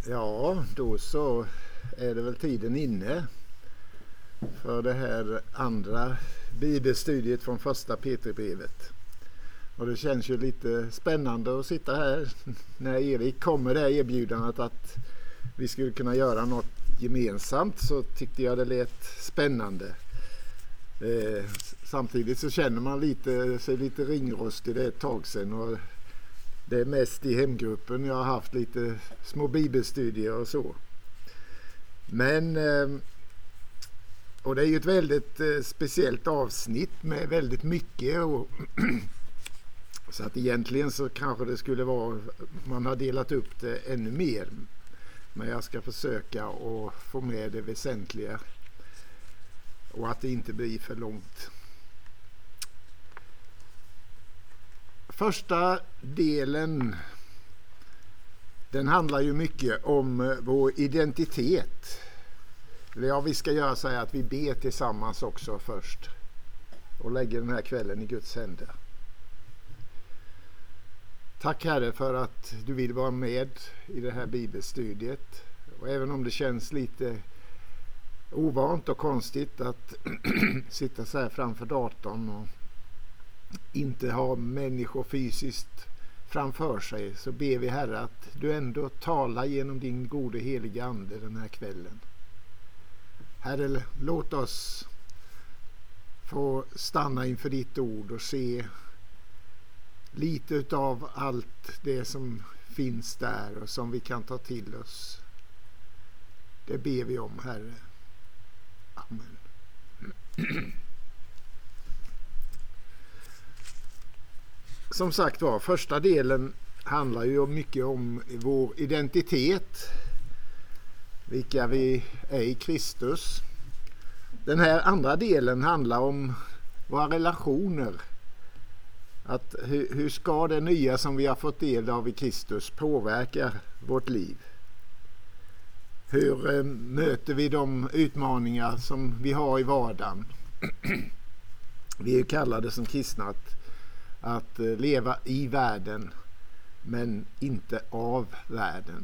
Ja, då så är det väl tiden inne för det här andra bibelstudiet från första Petrusbrevet. Och det känns ju lite spännande att sitta här när Erik kommer det här erbjudandet att vi skulle kunna göra något gemensamt, så tyckte jag det lät spännande. Samtidigt så känner man sig lite ringrostig, det är ett tag sedan, och det är mest i hemgruppen jag har haft lite små bibelstudier och så. Men och det är ju ett väldigt speciellt avsnitt med väldigt mycket, och så att egentligen så kanske det skulle vara man har delat upp det ännu mer. Men jag ska försöka att få med det väsentliga och att det inte blir för långt. Första delen, den handlar ju mycket om vår identitet. Ja, vi ska göra så här att vi ber tillsammans också först och lägger den här kvällen i Guds händer. Tack Herre för att du vill vara med i det här bibelstudiet. Och även om det känns lite ovant och konstigt att sitta så här framför datorn och inte ha människor fysiskt framför sig, så ber vi Herre att du ändå talar genom din gode heliga ande den här kvällen. Herre, låt oss få stanna inför ditt ord och se lite utav allt det som finns där och som vi kan ta till oss. Det ber vi om, Herre. Amen. Som sagt var, första delen handlar ju mycket om vår identitet, vilka vi är i Kristus. Den här andra delen handlar om våra relationer. Att hur ska det nya som vi har fått del av i Kristus påverka vårt liv? Hur möter vi de utmaningar som vi har i vardagen? Vi är kallade som kristna att leva i världen, men inte av världen.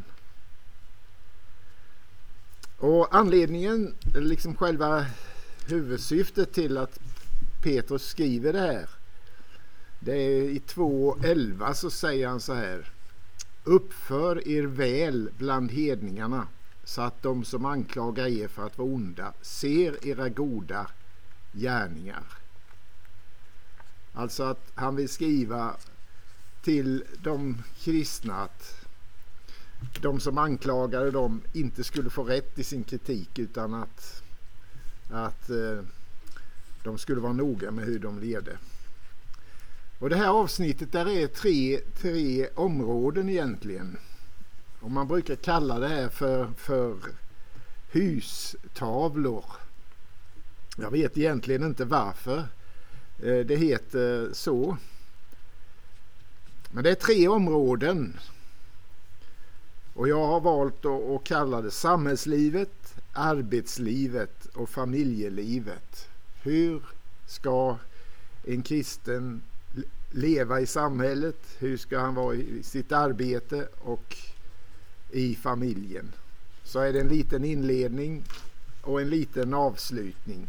Och anledningen, liksom själva huvudsyftet till att Petrus skriver det här, det är i 2:11 så säger han så här: uppför er väl bland hedningarna, så att de som anklagar er för att vara onda ser era goda gärningar. Alltså att han vill skriva till de kristna att de som anklagade dem inte skulle få rätt i sin kritik, utan att de skulle vara noga med hur de levde. Och det här avsnittet, där är tre områden egentligen. Och man brukar kalla det här för hustavlor. Jag vet egentligen inte varför det heter så. Men det är 3 områden. Och jag har valt att kalla det samhällslivet, arbetslivet och familjelivet. Hur ska en kristen leva i samhället? Hur ska han vara i sitt arbete och i familjen? Så är det en liten inledning och en liten avslutning.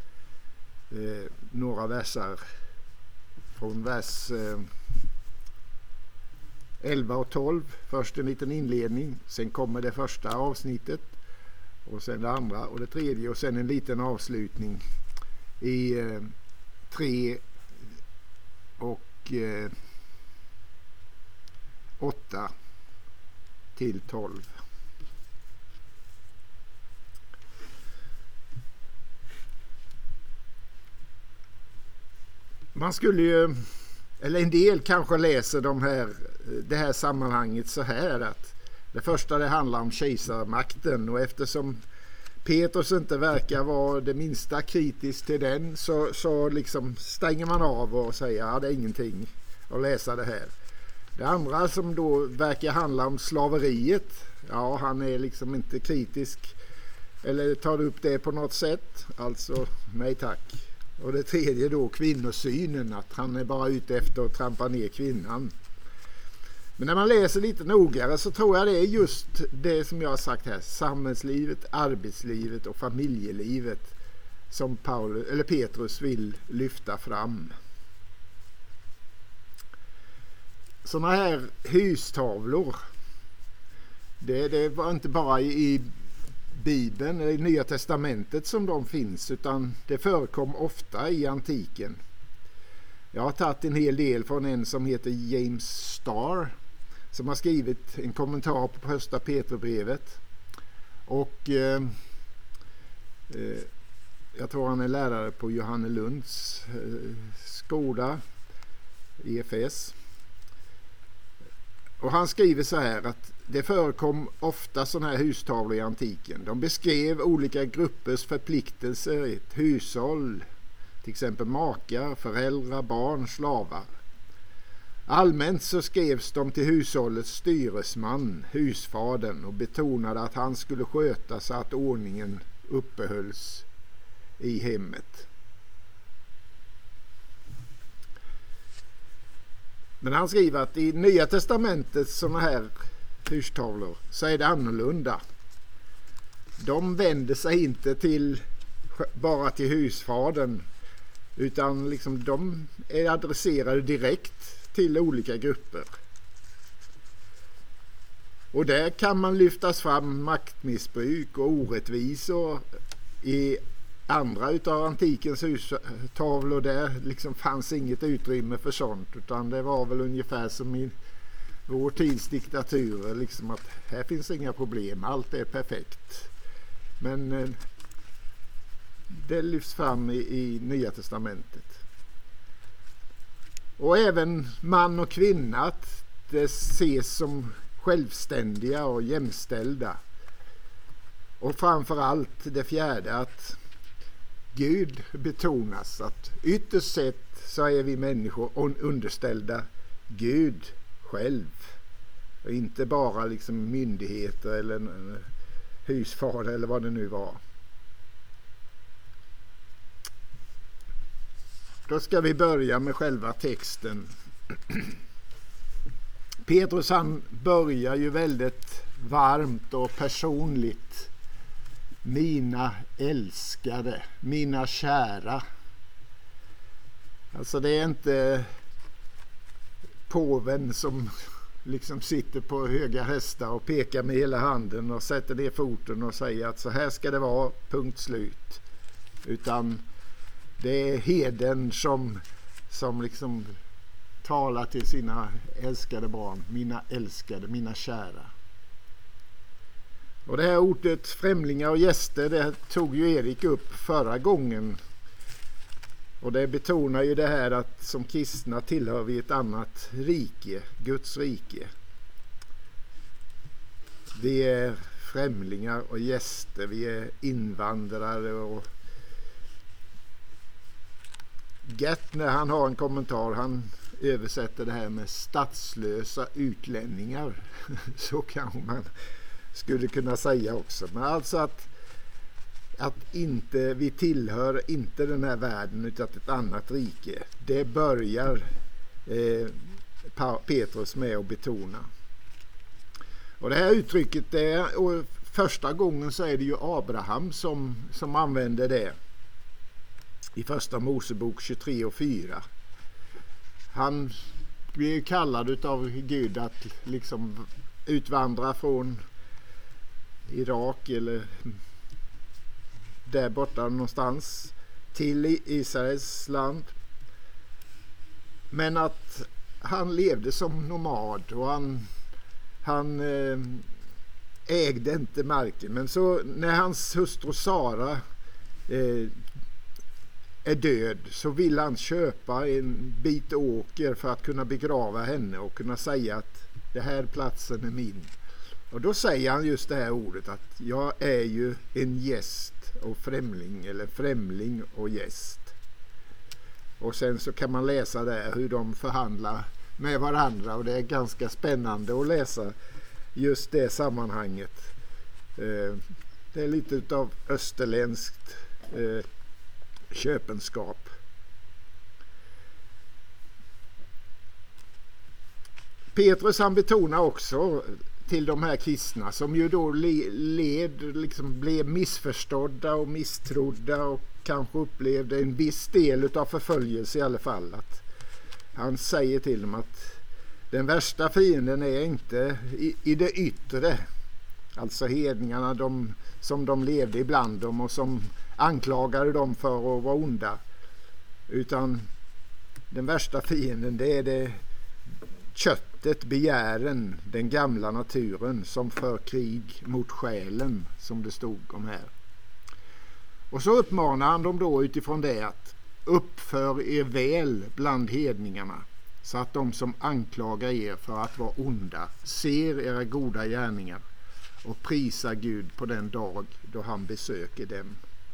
Några versar från vers 11 och 12. Först en liten inledning, sen kommer det första avsnittet, och sen det andra och det tredje, och sen en liten avslutning i 3 och 8 till 12. Man skulle ju, eller en del kanske läser det här sammanhanget så här, att det första det handlar om kejsarmakten, och eftersom Petrus inte verkar vara det minsta kritisk till den, så liksom stänger man av och säger det är ingenting att läsa det här. Det andra som då verkar handla om slaveriet, han är liksom inte kritisk eller tar upp det på något sätt, alltså nej tack. Och det tredje då, kvinnosynen, att han är bara ute efter att trampa ner kvinnan. Men när man läser lite noggrannare så tror jag det är just det som jag har sagt här. Samhällslivet, arbetslivet och familjelivet som Petrus vill lyfta fram. Sådana här hustavlor, det var inte bara i Bibeln eller i Nya Testamentet som de finns, utan det förekom ofta i antiken. Jag har tagit en hel del från en som heter James Starr, som har skrivit en kommentar på första Petrusbrevet. Och jag tror han är lärare på Johannelunds skola, EFS. Och han skriver så här att det förekom ofta sådana här hustavlor i antiken. De beskrev olika gruppers förpliktelser i ett hushåll, till exempel makar, föräldrar, barn, slavar. Allmänt så skrevs de till hushållets styresman, husfadern, och betonade att han skulle sköta så att ordningen uppehölls i hemmet. Men han skriver att i Nya testamentet sådana här hustavlor så är det annorlunda. De vänder sig inte bara till husfadern, utan liksom de är adresserade direkt till olika grupper. Och där kan man lyftas fram maktmissbruk och orättvisor i andra utav antikens hustavlor. Där liksom fanns inget utrymme för sånt, utan det var väl ungefär som i vår tids diktaturer, liksom att här finns inga problem, allt är perfekt. Men det lyfts fram i Nya testamentet. Och även man och kvinna, att det ses som självständiga och jämställda. Och framförallt det fjärde, att Gud betonas, att ytterst sett så är vi människor underställda Gud själv. Och inte bara liksom myndigheter eller husfader eller vad det nu var. Då ska vi börja med själva texten. Petrus han börjar ju väldigt varmt och personligt. Mina älskade, mina kära. Alltså det är inte påven som liksom sitter på höga hästar och pekar med hela handen och sätter ner foten och säger att så här ska det vara, punkt slut. Utan det är heden som liksom talar till sina älskade barn. Mina älskade, mina kära. Och det här ordet främlingar och gäster, det tog ju Erik upp förra gången. Och det betonar ju det här att som kristna tillhör vi ett annat rike, Guds rike. Vi är främlingar och gäster, vi är invandrare. Och Gert, när han har en kommentar, han översätter det här med statslösa utlänningar. Så kanske man skulle kunna säga också. Men alltså att inte vi tillhör inte den här världen utan ett annat rike. Det börjar Petrus med att betona. Och det här uttrycket, och första gången så är det ju Abraham som använder det. I första Mosebok 23:4. Han blir kallad av Gud att liksom utvandra från Irak eller där borta någonstans till Israels land. Men att han levde som nomad och han ägde inte marken. Men så när hans hustru Sara är död så vill han köpa en bit åker för att kunna begrava henne och kunna säga att det här platsen är min. Och då säger han just det här ordet att jag är ju en gäst och främling, eller främling och gäst. Och sen så kan man läsa där hur de förhandlar med varandra, och det är ganska spännande att läsa just det sammanhanget. Det är lite av österländskt köpenskap. Petrus han betonar också till de här kristna som ju då blev missförstådda och misstrodda och kanske upplevde en viss del av förföljelse i alla fall, att han säger till dem att den värsta fienden är inte i det yttre, alltså hedningarna som de levde ibland dem och som anklagade dem för att vara onda, utan den värsta fienden det är det köttet, begären, den gamla naturen som för krig mot själen, som det stod om här. Och så uppmanar han dem då utifrån det att uppför er väl bland hedningarna, så att de som anklagar er för att vara onda ser era goda gärningar och prisar Gud på den dag då han besöker dem.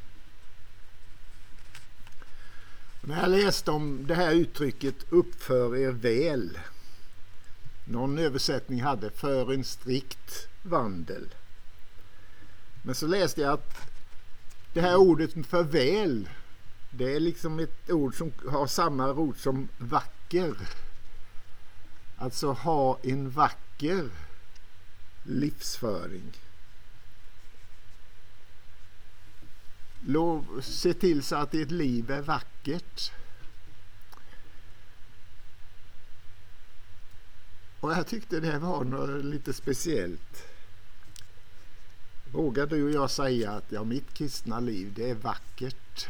När jag läste om det här uttrycket uppför er väl, någon översättning hade för en strikt vandel, men så läste jag att det här ordet för väl, det är liksom ett ord som har samma rot som vacker, alltså ha en vacker livsföring. Se till så att ert liv är vackert. Och jag tyckte det var något lite speciellt. Vågar du och jag säga att mitt kristna liv det är vackert?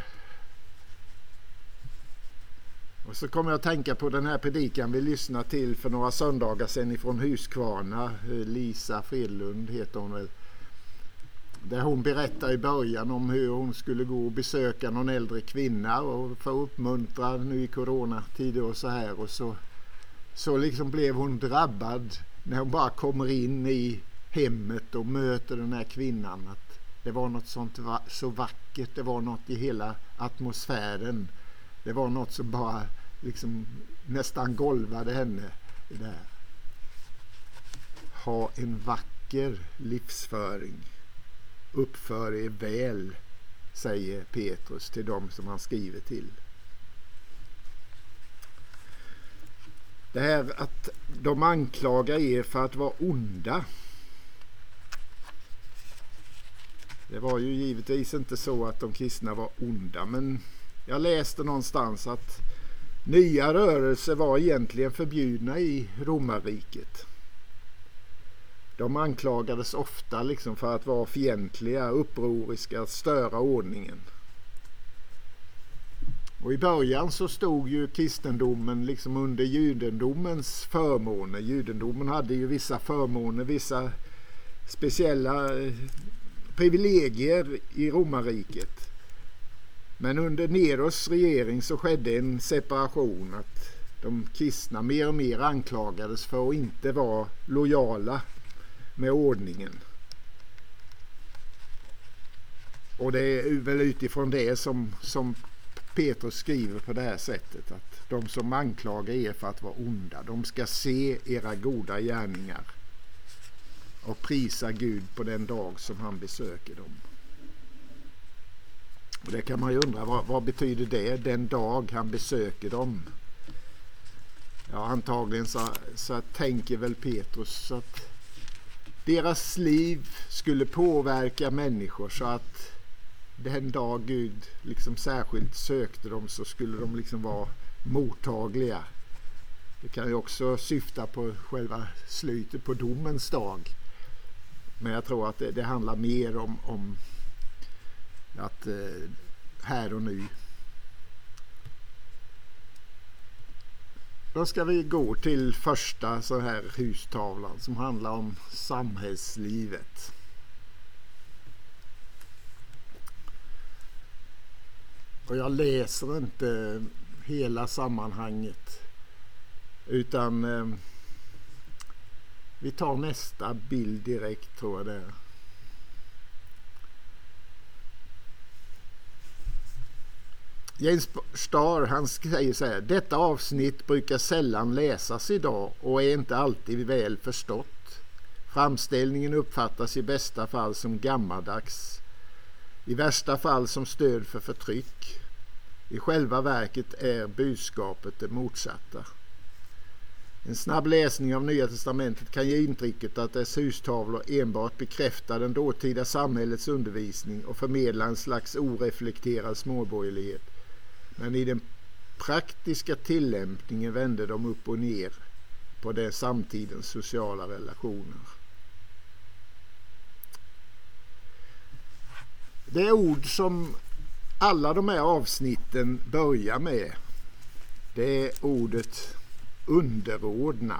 Och så kommer jag att tänka på den här predikan vi lyssnade till för några söndagar sedan ifrån Huskvarna. Lisa Fredlund heter hon väl. Där hon berättar i början om hur hon skulle gå och besöka någon äldre kvinna och få uppmuntra nu i coronatider och så här. Och så liksom blev hon drabbad när hon bara kommer in i hemmet och möter den här kvinnan. Att det var något sånt så vackert, det var något i hela atmosfären. Det var något som bara liksom nästan golvade henne där. Ha en vacker livsföring. Uppför er väl, säger Petrus till dem som han skriver till. Det här att de anklagar er för att vara onda. Det var ju givetvis inte så att de kristna var onda, men jag läste någonstans att nya rörelser var egentligen förbjudna i romarriket. De anklagades ofta liksom för att vara fientliga, upproriska, att störa ordningen. Och i början så stod ju kristendomen liksom under judendomens förmåner. Judendomen hade ju vissa förmåner, vissa speciella privilegier i romarriket. Men under Neros regering så skedde en separation, att de kristna mer och mer anklagades för att inte vara lojala med ordningen. Och det är väl utifrån det som Petrus skriver på det här sättet, att de som anklagar er för att vara onda, de ska se era goda gärningar och prisa Gud på den dag som han besöker dem. Och det kan man ju undra, vad betyder det, den dag han besöker dem? Ja, antagligen så tänker väl Petrus att deras liv skulle påverka människor så att den dag Gud liksom särskilt sökte dem så skulle de liksom vara mottagliga. Det kan ju också syfta på själva slutet på domens dag. Men jag tror att det handlar mer om att här och nu. Då ska vi gå till första så här hustavlan som handlar om samhällslivet. Och jag läser inte hela sammanhanget, utan vi tar nästa bild direkt, tror jag det är. James Starr, han säger så här: detta avsnitt brukar sällan läsas idag och är inte alltid väl förstått. Framställningen uppfattas i bästa fall som gammaldags, i värsta fall som stöd för förtryck. I själva verket är budskapet det motsatta. En snabb läsning av Nya testamentet kan ge intrycket att dess hustavlor enbart bekräftar den dåtida samhällets undervisning och förmedlar en slags oreflekterad småborgerlighet. Men i den praktiska tillämpningen vände de upp och ner på den samtidens sociala relationer. Det ord som alla de här avsnitten börjar med, det är ordet underordna.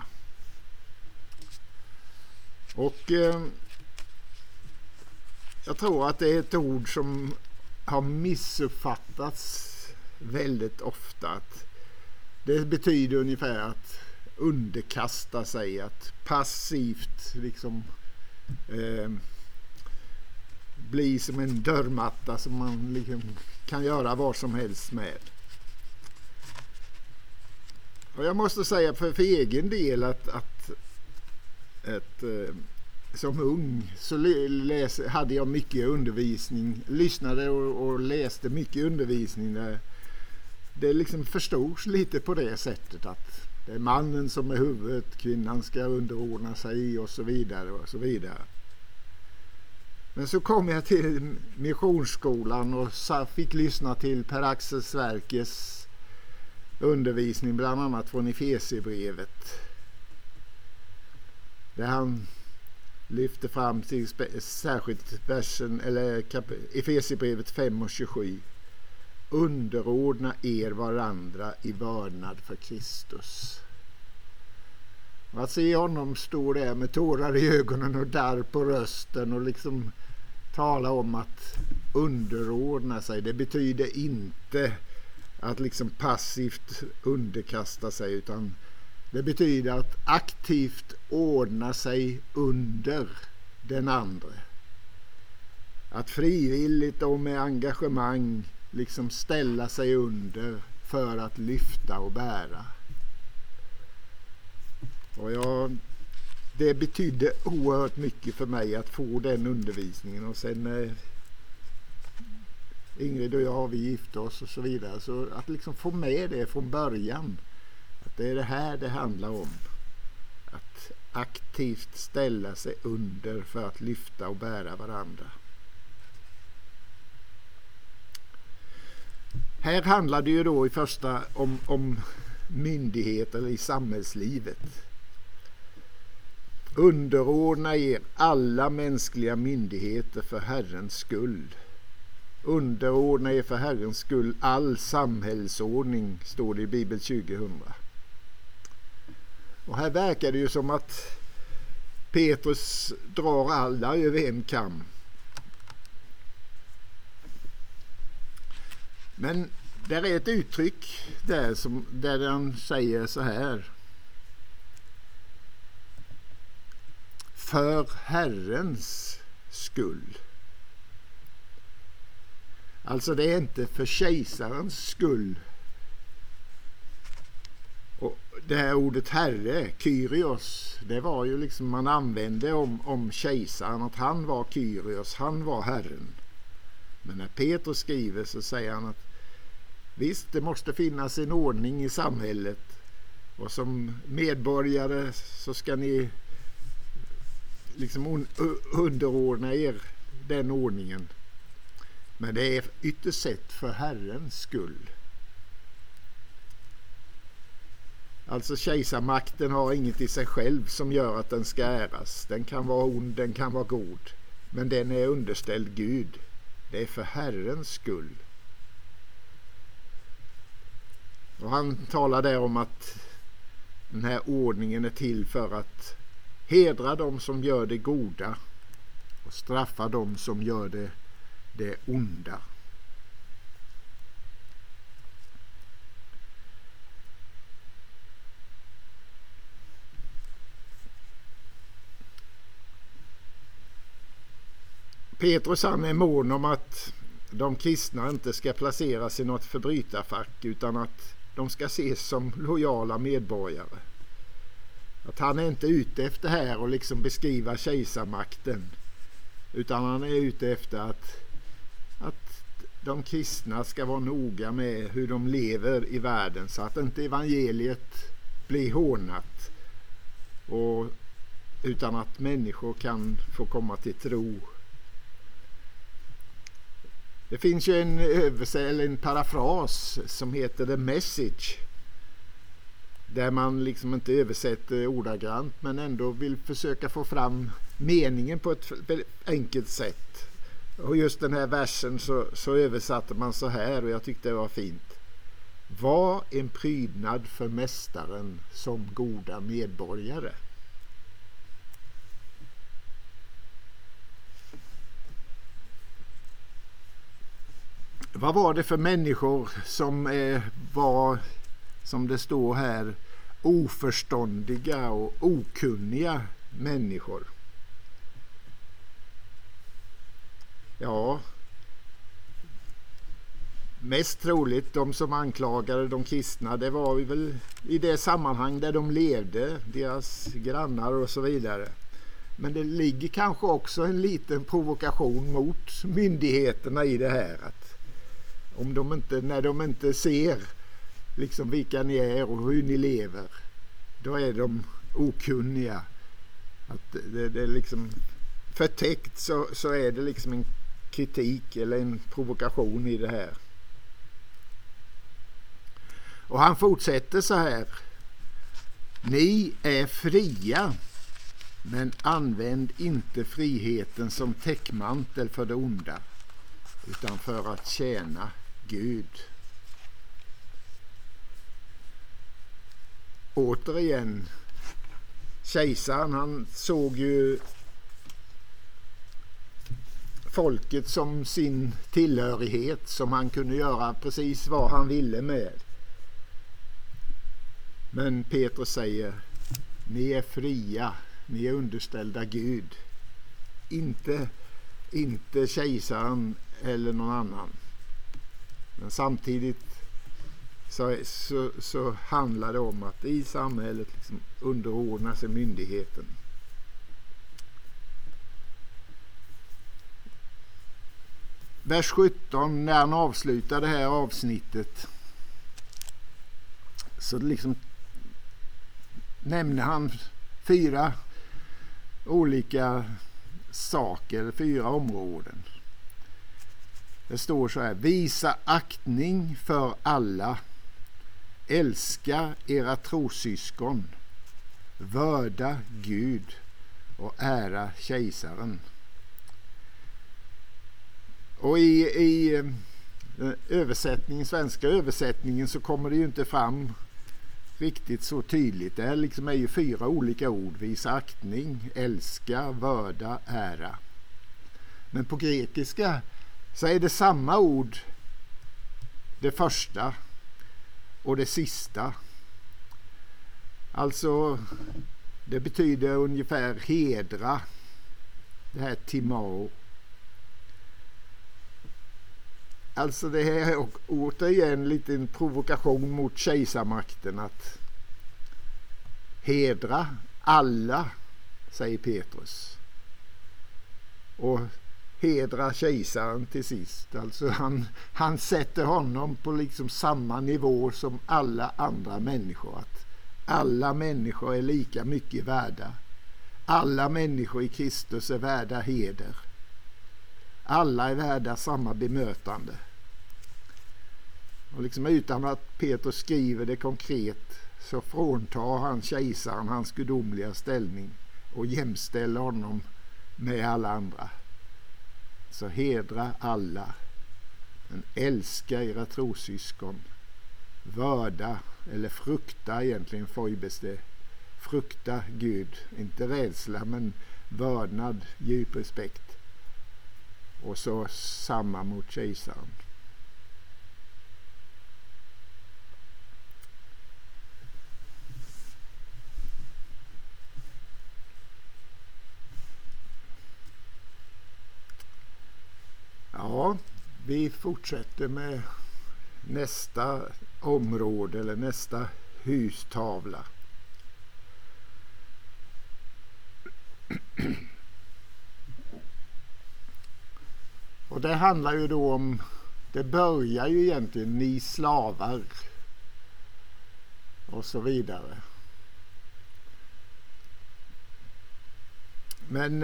Och jag tror att det är ett ord som har missuppfattats väldigt ofta. Det betyder ungefär att underkasta sig, att passivt liksom bli som en dörrmatta som man liksom kan göra vad som helst med. Och jag måste säga för egen del att som ung så hade jag mycket undervisning, lyssnade och läste mycket undervisning där det liksom förstods lite på det sättet att det är mannen som är huvudet, kvinnan ska underordna sig och så vidare och så vidare. Men så kom jag till missionsskolan och fick lyssna till Per-Axel Sverkes undervisning, bland annat från Efesierbrevet, där han lyfte fram till särskilt versen, eller Efesierbrevet 5:27. Underordna er varandra i vördnad för Kristus. Och att se honom stå där med tårar i ögonen och darr på rösten och liksom tala om att underordna sig, det betyder inte att liksom passivt underkasta sig, utan det betyder att aktivt ordna sig under den andra. Att frivilligt och med engagemang liksom ställa sig under för att lyfta och bära. Och det betydde oerhört mycket för mig att få den undervisningen. Och sen Ingrid och jag, vi gifte oss och så vidare. Så att liksom få med det från början. Att det är det här det handlar om. Att aktivt ställa sig under för att lyfta och bära varandra. Här handlar det ju då i första om myndigheter i samhällslivet. Underordna er alla mänskliga myndigheter för Herrens skull. Underordna er för Herrens skull all samhällsordning, står det i Bibel 2000. Och här verkar det ju som att Petrus drar alla över en kam. Men där är ett uttryck där han säger så här: för Herrens skull. Alltså det är inte för kejsarens skull. Och det här ordet herre, Kyrios, det var ju liksom man använde om kejsaren, att han var Kyrios, han var herren. Men när Petrus skriver så säger han att visst, det måste finnas en ordning i samhället, och som medborgare så ska ni liksom underordna er den ordningen. Men det är ytterst sett för Herrens skull. Alltså kejsarmakten har inget i sig själv som gör att den ska äras. Den kan vara ond, den kan vara god. Men den är underställd Gud. Det är för Herrens skull. Och han talar där om att den här ordningen är till för att hedra dem som gör det goda och straffa dem som gör det onda. Petrus han är mån om att de kristna inte ska placeras i något förbrytarfack, utan att de ska ses som lojala medborgare. Att han är inte ute efter här och liksom beskriva kejsarmakten, utan han är ute efter att de kristna ska vara noga med hur de lever i världen, så att inte evangeliet bli hånat och utan att människor kan få komma till tro. Det finns ju en parafras som heter The Message, där man liksom inte översätter ordagrant men ändå vill försöka få fram meningen på ett enkelt sätt. Och just den här versen så översatte man så här, och jag tyckte det var fint. Var en prydnad för mästaren som goda medborgare. Vad var det för människor som var, som det står här, oförståndiga och okunniga människor? Ja, mest troligt de som anklagade de kristna, det var väl i det sammanhang där de levde, deras grannar och så vidare. Men det ligger kanske också en liten provokation mot myndigheterna i det här, att om de inte, när de inte ser liksom vilka ni är och hur ni lever, då är de okunniga. Att det är liksom förtäckt, så är det liksom en kritik eller en provokation i det här. Och han fortsätter så här: ni är fria, men använd inte friheten som täckmantel för det onda, utan för att tjäna Gud. Återigen, kejsaren, han såg ju folket som sin tillhörighet, som han kunde göra precis vad han ville med. Men Petrus säger: ni är fria, ni är underställda Gud, inte kejsaren eller någon annan. Men samtidigt så handlar det om att i samhället liksom underordna sig myndigheten. Vers 17, när han avslutar det här avsnittet, så liksom nämner han 4 olika saker, 4 områden. Det står så här: visa aktning för alla, älska era trosyskon, vörda Gud och ära kejsaren. Och i översättningen, svenska översättningen, så kommer det ju inte fram riktigt så tydligt. Det här liksom är ju 4 olika ord: visa aktning, älska, vörda, ära. Men på grekiska så är det samma ord, det första och det sista. Alltså det betyder ungefär hedra, det här timao. Alltså det här är återigen lite en provokation mot kejsarmakten, att hedra alla, säger Petrus, och hedra kejsaren till sist. Alltså han sätter honom på liksom samma nivå som alla andra människor, att alla människor är lika mycket värda. Alla människor i Kristus är värda heder. Alla är värda samma bemötande. Och liksom utan att Petrus skriver det konkret, så fråntar han kejsaren hans gudomliga ställning och jämställer honom med alla andra. Så hedra alla, men älska era trosyskon, vörda, eller frukta egentligen, foibes det, frukta Gud, inte rädsla men vördnad, djup respekt. Och så samma mot kejsaren. Ja, vi fortsätter med nästa område, eller nästa hustavla. Och det handlar ju då om, det börjar ju egentligen ni slavar och så vidare. Men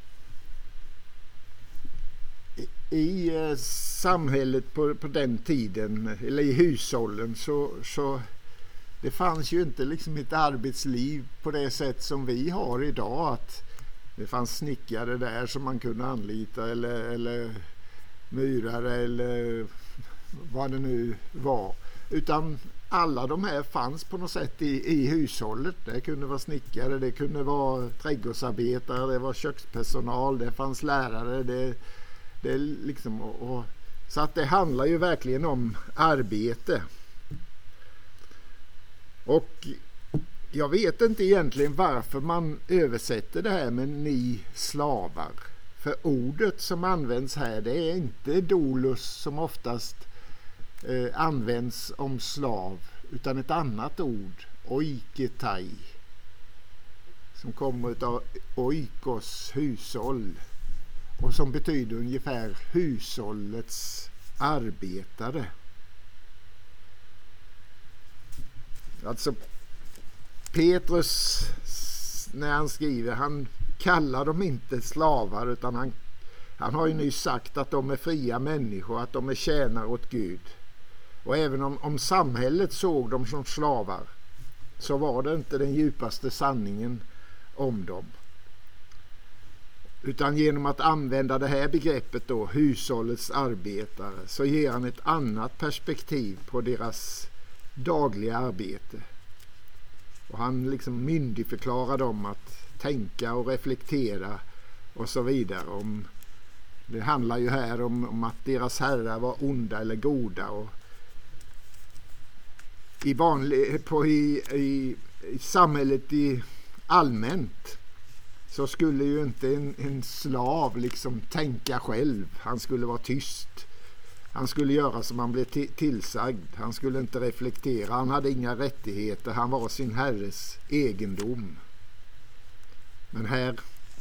i samhället på den tiden, eller i hushållen, så det fanns ju inte liksom ett arbetsliv på det sätt som vi har idag, att det fanns snickare där som man kunde anlita eller murare eller vad det nu var, utan alla de här fanns på något sätt i hushållet. Det kunde vara snickare, det kunde vara trädgårdsarbetare, det var kökspersonal, det fanns lärare, det liksom, så att det handlar ju verkligen om arbete. Och jag vet inte egentligen varför man översätter det här med ni slavar. För ordet som används här, det är inte doulos som oftast används om slav, utan ett annat ord, oiketai, som kommer av oikos, hushåll, och som betyder ungefär hushållets arbetare. Alltså Petrus, när han skriver, han kallar dem inte slavar, utan han har ju nyss sagt att de är fria människor, att de är tjänare åt Gud. Och även om samhället såg dem som slavar, så var det inte den djupaste sanningen om dem. Utan genom att använda det här begreppet då, hushållets arbetare, så ger han ett annat perspektiv på deras dagliga arbete. Och han liksom myndigförklarar dem att tänka och reflektera och så vidare. Det handlar ju här om att deras herrar var onda eller goda. Och i samhället i allmänt så skulle ju inte en slav liksom tänka själv. Han skulle vara tyst. Han skulle göra som han blev tillsagd. Han skulle inte reflektera. Han hade inga rättigheter. Han var sin herres egendom. Men här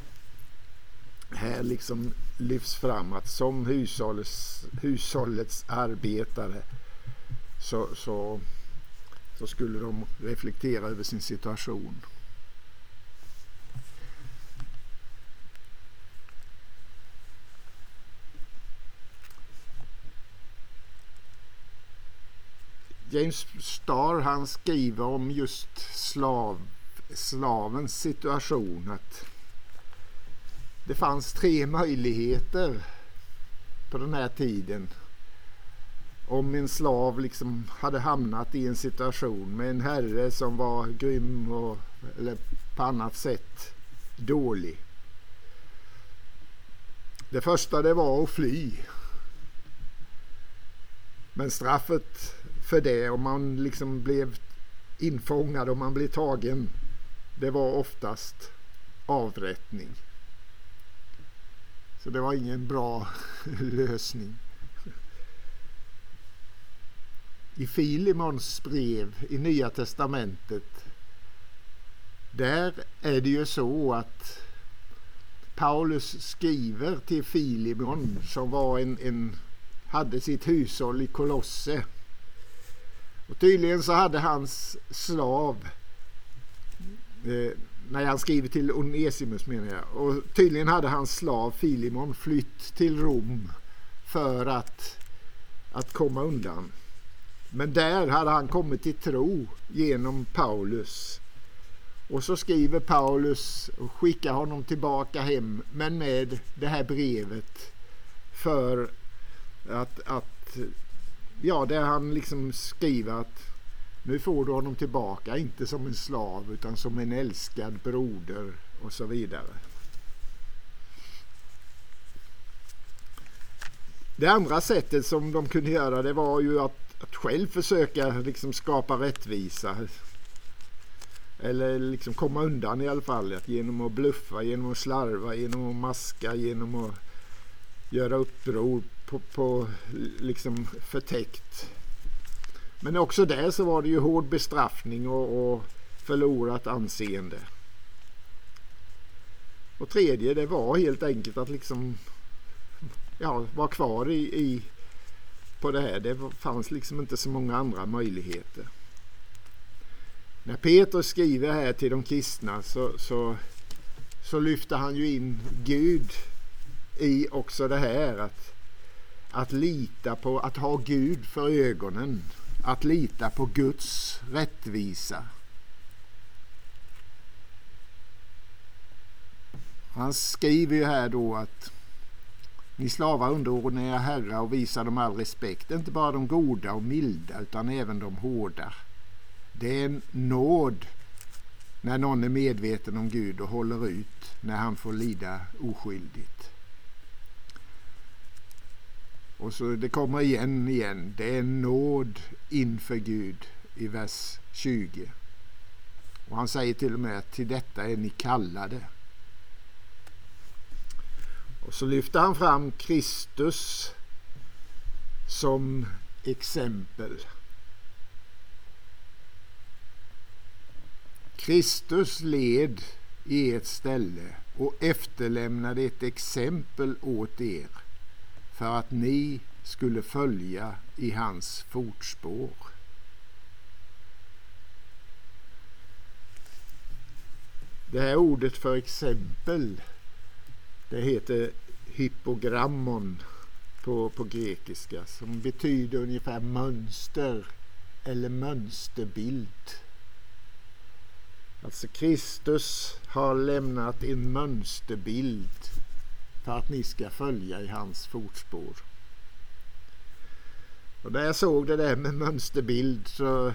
liksom lyfts fram att som hushållets arbetare så skulle de reflektera över sin situation. James Starr, han skriver om just slavens situation, att det fanns 3 möjligheter på den här tiden om en slav liksom hade hamnat i en situation med en herre som var grym eller på annat sätt dålig. Det första, det var att fly. Men straffet för det, om man liksom blev infångad, om man blev tagen, det var oftast avrättning. Så det var ingen bra lösning. I Filemons brev i Nya testamentet, där är det ju så att Paulus skriver till Filemon, som var hade sitt hushåll i Kolosse. Och tydligen så hade hans slav, när han skriver till Onesimus menar jag, och tydligen hade hans slav Filemon flytt till Rom för att komma undan. Men där hade han kommit till tro genom Paulus. Och så skriver Paulus och skickar honom tillbaka hem, men med det här brevet, för att där han liksom skriver att nu får du honom tillbaka, inte som en slav utan som en älskad broder och så vidare. Det andra sättet som de kunde göra, det var ju att själv försöka liksom skapa rättvisa, eller liksom komma undan i alla fall, att genom att bluffa, genom att slarva, genom att maska, genom att göra uppror på liksom förtäckt. Men också där så var det ju hård bestraffning och förlorat anseende. Och tredje, det var helt enkelt att liksom vara kvar på det här. Det fanns liksom inte så många andra möjligheter. När Petrus skriver här till de kristna så lyfter han ju in Gud i också det här att lita på, att ha Gud för ögonen, att lita på Guds rättvisa. Han skriver ju här då att ni slavar underordna era herrar och visar dem all respekt, inte bara de goda och milda utan även de hårda. Det är en nåd när någon är medveten om Gud och håller ut när han får lida oskyldigt. Och så det kommer igen. Det är nåd inför Gud i vers 20. Och han säger till och med att till detta är ni kallade. Och så lyfter han fram Kristus som exempel. Kristus led i ett ställe och efterlämnade ett exempel åt er för att ni skulle följa i hans fotspår. Det här ordet för exempel, det heter hypogrammon på grekiska, som betyder ungefär mönster eller mönsterbild. Alltså Kristus har lämnat en mönsterbild för att ni ska följa i hans fotspår. Och när jag såg det där med mönsterbild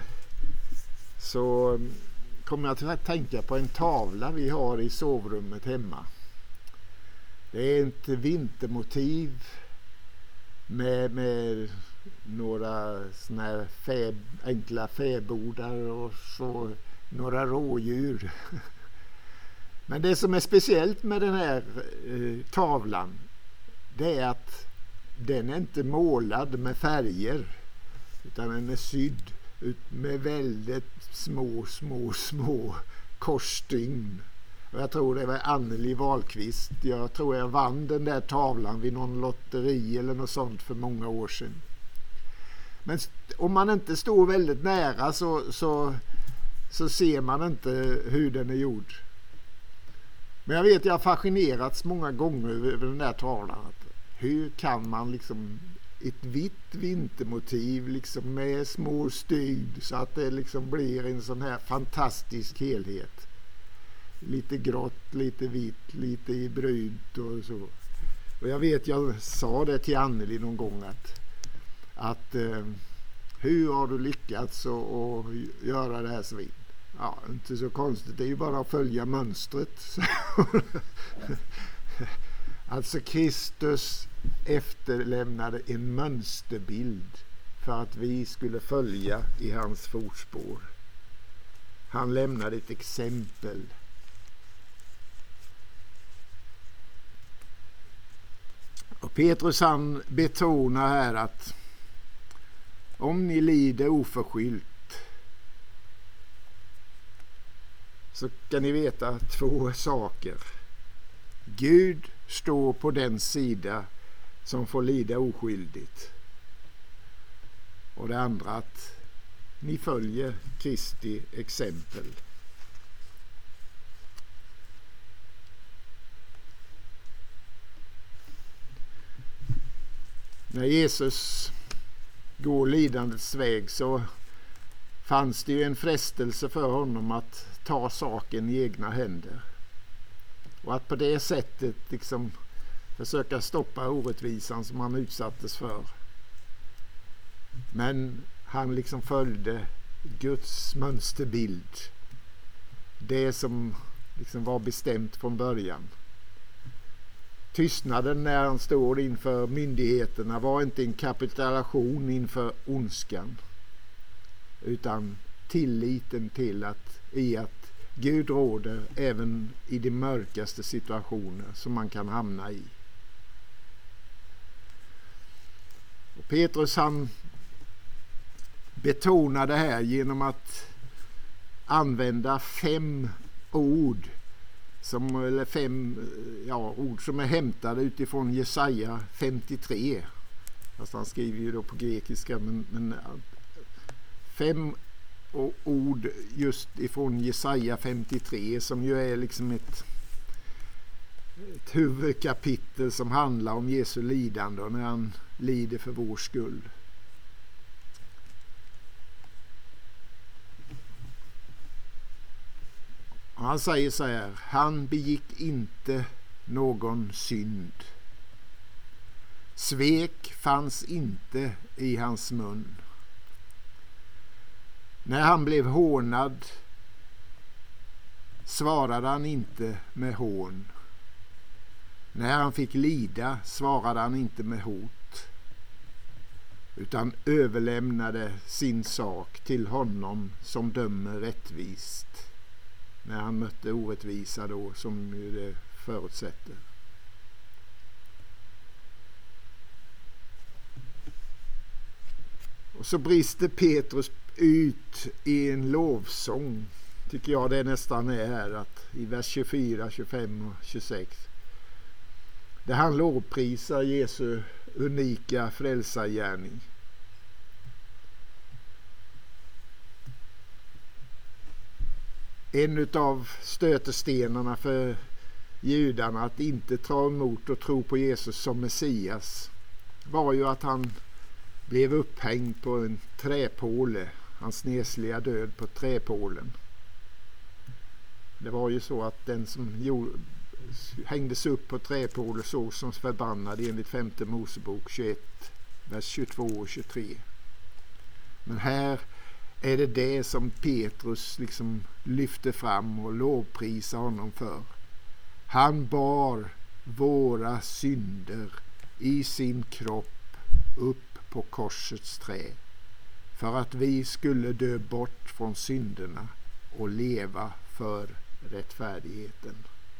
så kom jag att tänka på en tavla vi har i sovrummet hemma. Det är ett vintermotiv med några såna här enkla fäbodar och så några rådjur. Men det som är speciellt med den här tavlan, det är att den är inte målad med färger utan den är sydd med väldigt små korsstygn. Och jag tror det var Anneli Wahlqvist. Jag tror jag vann den där tavlan vid någon lotteri eller något sånt för många år sedan. Men om man inte står väldigt nära så ser man inte hur den är gjord. Men jag vet, jag har fascinerats många gånger över den där tavlan. Hur kan man liksom ett vitt vintermotiv liksom med små stygd så att det liksom blir en sån här fantastisk helhet. Lite grått, lite vitt, lite i brunt och så. Och jag vet, jag sa det till Anneli någon gång att hur har du lyckats att göra det här så vitt? Ja, inte så konstigt. Det är ju bara att följa mönstret. Alltså Kristus efterlämnade en mönsterbild för att vi skulle följa i hans fotspår. Han lämnade ett exempel. Och Petrus han betonar här att om ni lider oförskyllt så kan ni veta två saker. Gud står på den sida som får lida oskyldigt. Och det andra att ni följer Kristi exempel. När Jesus går lidandets väg så fanns det ju en frestelse för honom att ta saken i egna händer. Och att på det sättet liksom försöka stoppa orättvisan som han utsattes för. Men han liksom följde Guds mönsterbild. Det som liksom var bestämt från början. Tystnaden när han står inför myndigheterna var inte en kapitulation inför ondskan. Utan tilliten till att Gud råder även i de mörkaste situationer som man kan hamna i. Och Petrus han betonar det här genom att använda 5 ord ord som är hämtade utifrån Jesaja 53. Fast han skriver ju då på grekiska, men 5 ord just ifrån Jesaja 53 som ju är liksom ett huvudkapitel som handlar om Jesu lidande och när han lider för vår skull. Han säger så här: han begick inte någon synd. Svek fanns inte i hans mun. När han blev hånad svarade han inte med hån. När han fick lida svarade han inte med hot, utan överlämnade sin sak till honom som dömer rättvist, när han mötte orättvisa då, som ju det förutsätter. Och så brister Petrus ut i en lovsång, tycker jag det nästan är här, att i vers 24, 25 och 26, där han lovprisar Jesu unika frälsargärning. En av stötestenarna för judarna att inte ta emot och tro på Jesus som Messias var ju att han blev upphängd på en träpåle, hans nesliga död på träpålen. Det var ju så att den som hängdes upp på träpålen såg som förbannad enligt 5:e Mosebok 21, vers 22 och 23. Men här är det som Petrus liksom lyfter fram och lovprisar honom för. Han bar våra synder i sin kropp upp på korsets trä för att vi skulle dö bort från synderna och leva för rättfärdigheten.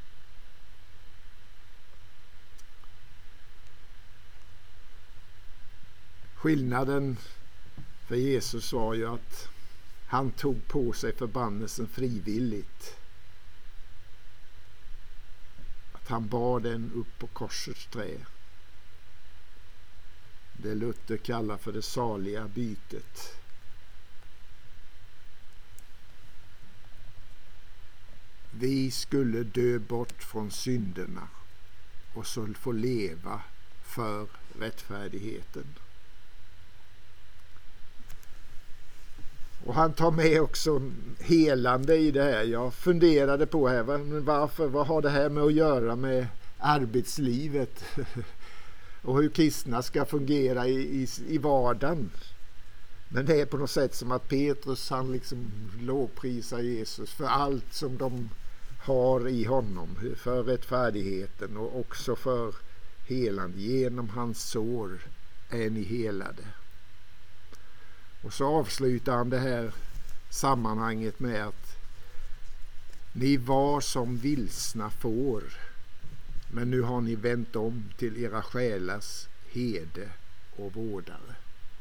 Skillnaden för Jesus var ju att han tog på sig förbannelsen frivilligt. Att han bar den upp på korsets trä. Det Luther kallar för det saliga bytet. Vi skulle dö bort från synderna och så få leva för rättfärdigheten. Och han tar med också helande i det här. Jag funderade på här, vad har det här med att göra med arbetslivet och hur kristna ska fungera i vardagen? Men det är på något sätt som att Petrus, han liksom lovprisar Jesus för allt som de har i honom, för rättfärdigheten och också för helande. Genom hans sår är ni helade. Och så avslutar han det här sammanhanget med att ni var som vilsna får, men nu har ni vänt om till era själars herde och vårdare.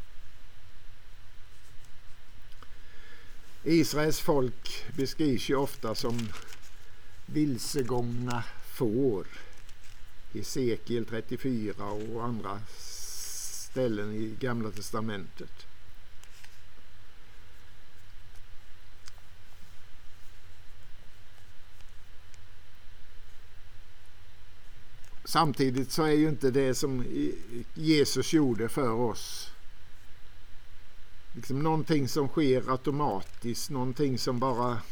Israels folk beskrivs ju ofta som vilsegångna får. Hesekiel 34 och andra ställen i Gamla testamentet. Samtidigt så är ju inte det som Jesus gjorde för oss liksom någonting som sker automatiskt, någonting som bara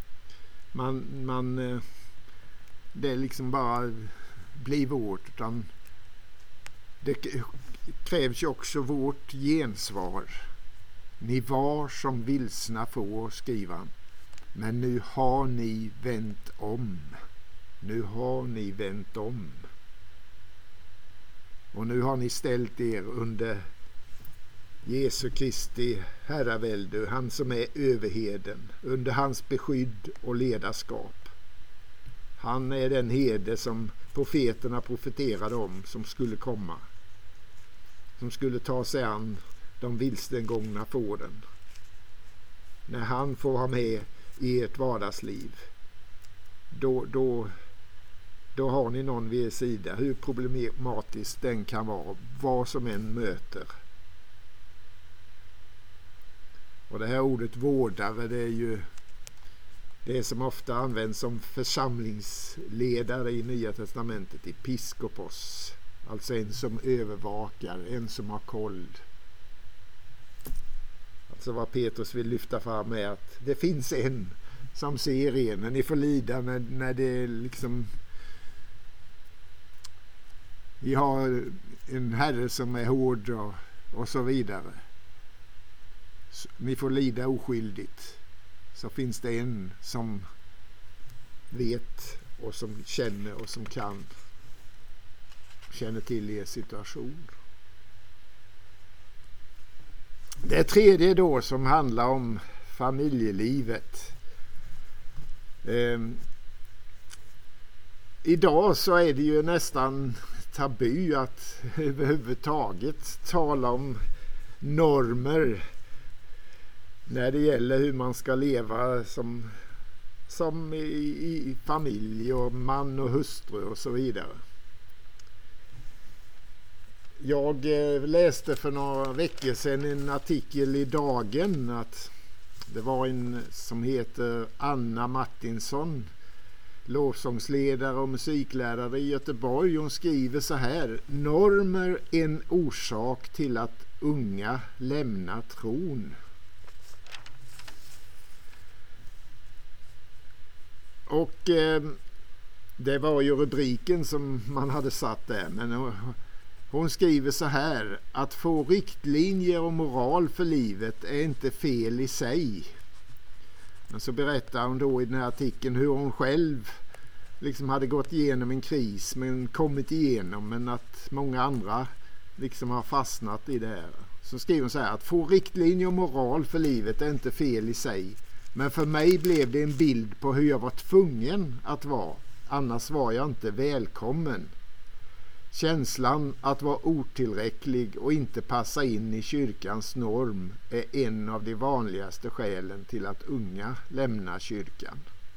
det liksom bara blir vårt, utan det krävs ju också vårt gensvar. Ni var som vilsna får, skriver han, men nu har ni vänt om. Nu har ni vänt om. Och nu har ni ställt er under Jesu Kristi herravälde, han som är överheden, under hans beskydd och ledarskap. Han är den herde som profeterna profeterade om som skulle komma, som skulle ta sig an de vilsengångna fåren. När han får ha med i ert vardagsliv, då har ni någon vid er sida, hur problematiskt den kan vara, vad som än möter. Och det här ordet vårdare, det är ju Det som ofta används som församlingsledare i Nya testamentet, episkopos. Alltså en som övervakar, en som har koll. Alltså vad Petrus vill lyfta fram är att det finns en som ser er när ni får lida, när det liksom... Vi har en herre som är hård och så vidare. Ni får lida oskyldigt. Så finns det en som vet och som känner och som känner till er situation. Det tredje då som handlar om familjelivet. Idag så är det ju nästan tabu att överhuvudtaget tala om normer när det gäller hur man ska leva som i familj och man och hustru och så vidare. Jag läste för några veckor sedan en artikel i Dagen att det var en som heter Anna Martinsson, lovsångsledare och musiklärare i Göteborg. Hon skriver så här: normer en orsak till att unga lämnar tron. Och det var ju rubriken som man hade satt där, men hon skriver så här: att få riktlinjer och moral för livet är inte fel i sig. Men så berättar hon då i den här artikeln hur hon själv liksom hade gått igenom en kris men kommit igenom, men att många andra liksom har fastnat i det här. Så skriver hon så här: att få riktlinjer och moral för livet är inte fel i sig. Men för mig blev det en bild på hur jag var tvungen att vara. Annars var jag inte välkommen. Känslan att vara otillräcklig och inte passa in i kyrkans norm är en av de vanligaste skälen till att unga lämnar kyrkan.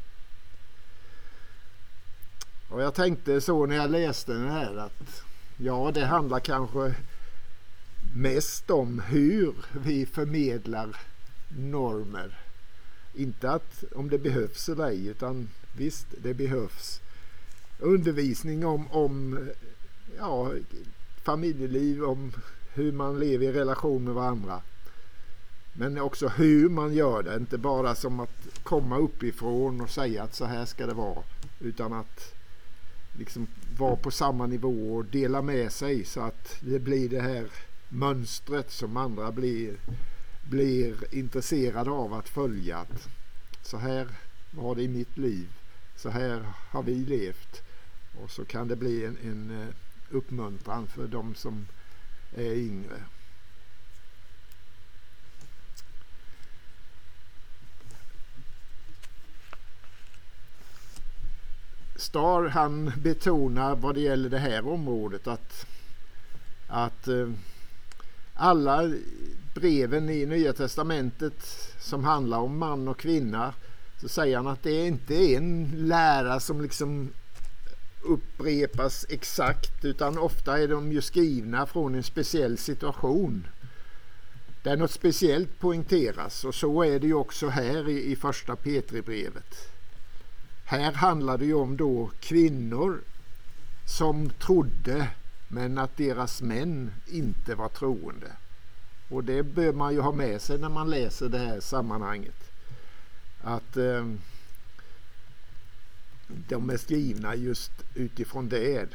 Och jag tänkte så när jag läste den här att ja, det handlar kanske mest om hur vi förmedlar normer. Inte att om det behövs eller ej, utan visst, det behövs undervisning om familjeliv, om hur man lever i relation med varandra. Men också hur man gör det, inte bara som att komma uppifrån och säga att så här ska det vara, utan att liksom vara på samma nivå och dela med sig så att det blir det här mönstret som andra blir intresserade av att följa. Att så här var det i mitt liv, så här har vi levt, och så kan det bli en uppmuntran för de som är yngre. Starr, han betonar vad det gäller det här området att alla breven i Nya testamentet som handlar om man och kvinna, så säger han att det är inte en lära som liksom upprepas exakt, utan ofta är de ju skrivna från en speciell situation där något speciellt poängteras, och så är det ju också här i första Petribrevet. Här handlar det ju om då kvinnor som trodde men att deras män inte var troende. Och det bör man ju ha med sig när man läser det här sammanhanget. Att de är skrivna just utifrån det.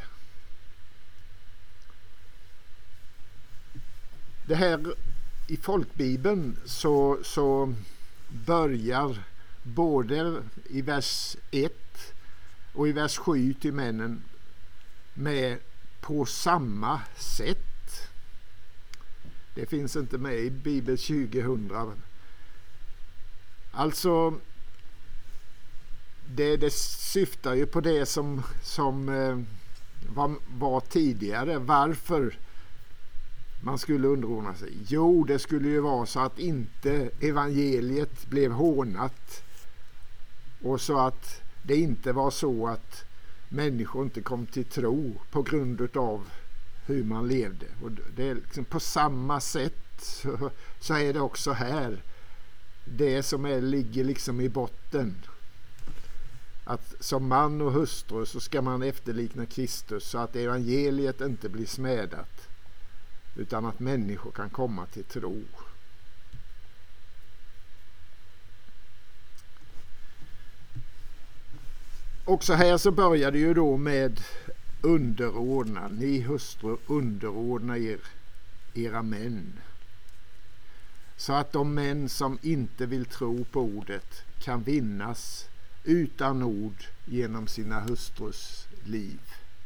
Det här i folkbibeln så börjar både i vers 1 och i vers 7 till männen med på samma sätt. Det finns inte med i Bibel 2000. Alltså det syftar ju på det som var tidigare. Varför man skulle underordna sig? Jo, det skulle ju vara så att inte evangeliet blev hånat, och så att det inte var så att människor inte kom till tro på grund av hur man levde. Och det är liksom på samma sätt så är det också här. Det som ligger liksom i botten, att som man och hustru så ska man efterlikna Kristus så att evangeliet inte blir smädat, utan att människor kan komma till tro. Också här så börjar det ju då med underordna. Ni hustru, underordna era män. Så att de män som inte vill tro på ordet kan vinnas utan ord genom sina hustrus liv.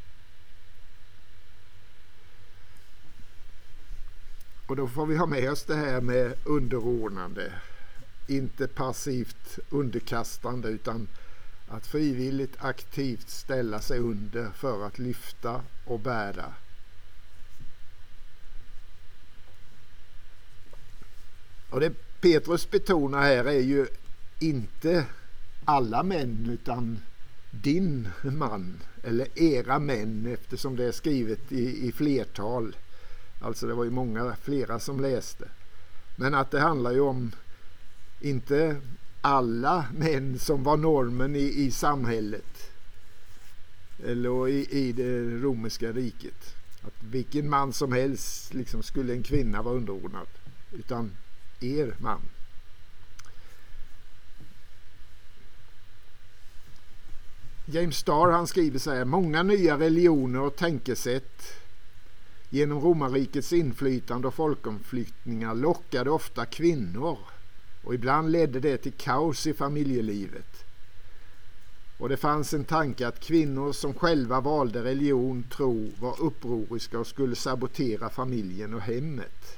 Och då får vi ha med oss det här med underordnande. Inte passivt underkastande, utan att frivilligt aktivt ställa sig under för att lyfta och bära. Och det Petrus betonar här är ju inte alla män, utan din man eller era män, eftersom det är skrivet i flertal. Alltså det var ju flera som läste. Men att det handlar ju om inte alla män som var normen i samhället eller i det romerska riket. Att vilken man som helst liksom skulle en kvinna vara underordnad, utan er man. James Starr, han skriver så här: många nya religioner och tänkesätt genom romarrikets inflytande och folkomflyttningar lockade ofta kvinnor, och ibland ledde det till kaos i familjelivet. Och det fanns en tanke att kvinnor som själva valde religion, tro, var upproriska och skulle sabotera familjen och hemmet.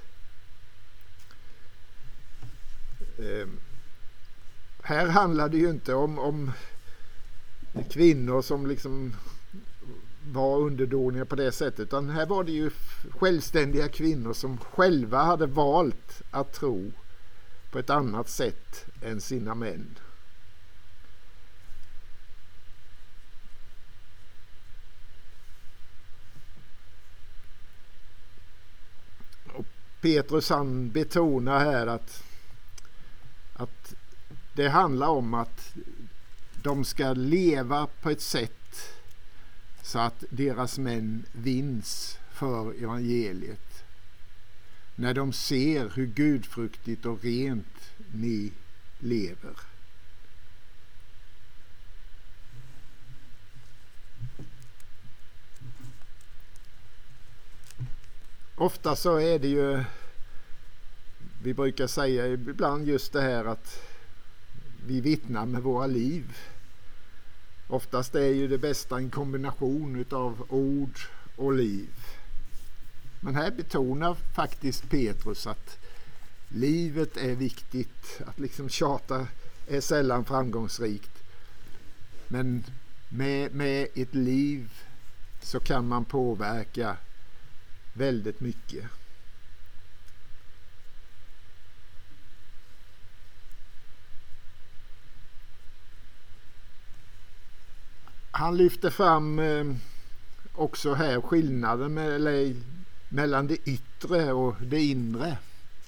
Här handlar det ju inte om kvinnor som liksom var underdåniga på det sättet, utan här var det ju självständiga kvinnor som själva hade valt att tro på ett annat sätt än sina män. Och Petrus, han betonar här att det handlar om att de ska leva på ett sätt så att deras män vinns för evangeliet. När de ser hur gudfruktigt och rent ni lever. Ofta så är det ju, vi brukar säga ibland just det här att vi vittnar med våra liv. Oftast är ju det bästa en kombination utav ord och liv. Men här betonar faktiskt Petrus att livet är viktigt. Att liksom tjata är sällan framgångsrikt. Men med ett liv så kan man påverka väldigt mycket. Han lyfter fram också här skillnaden mellan det yttre och det inre.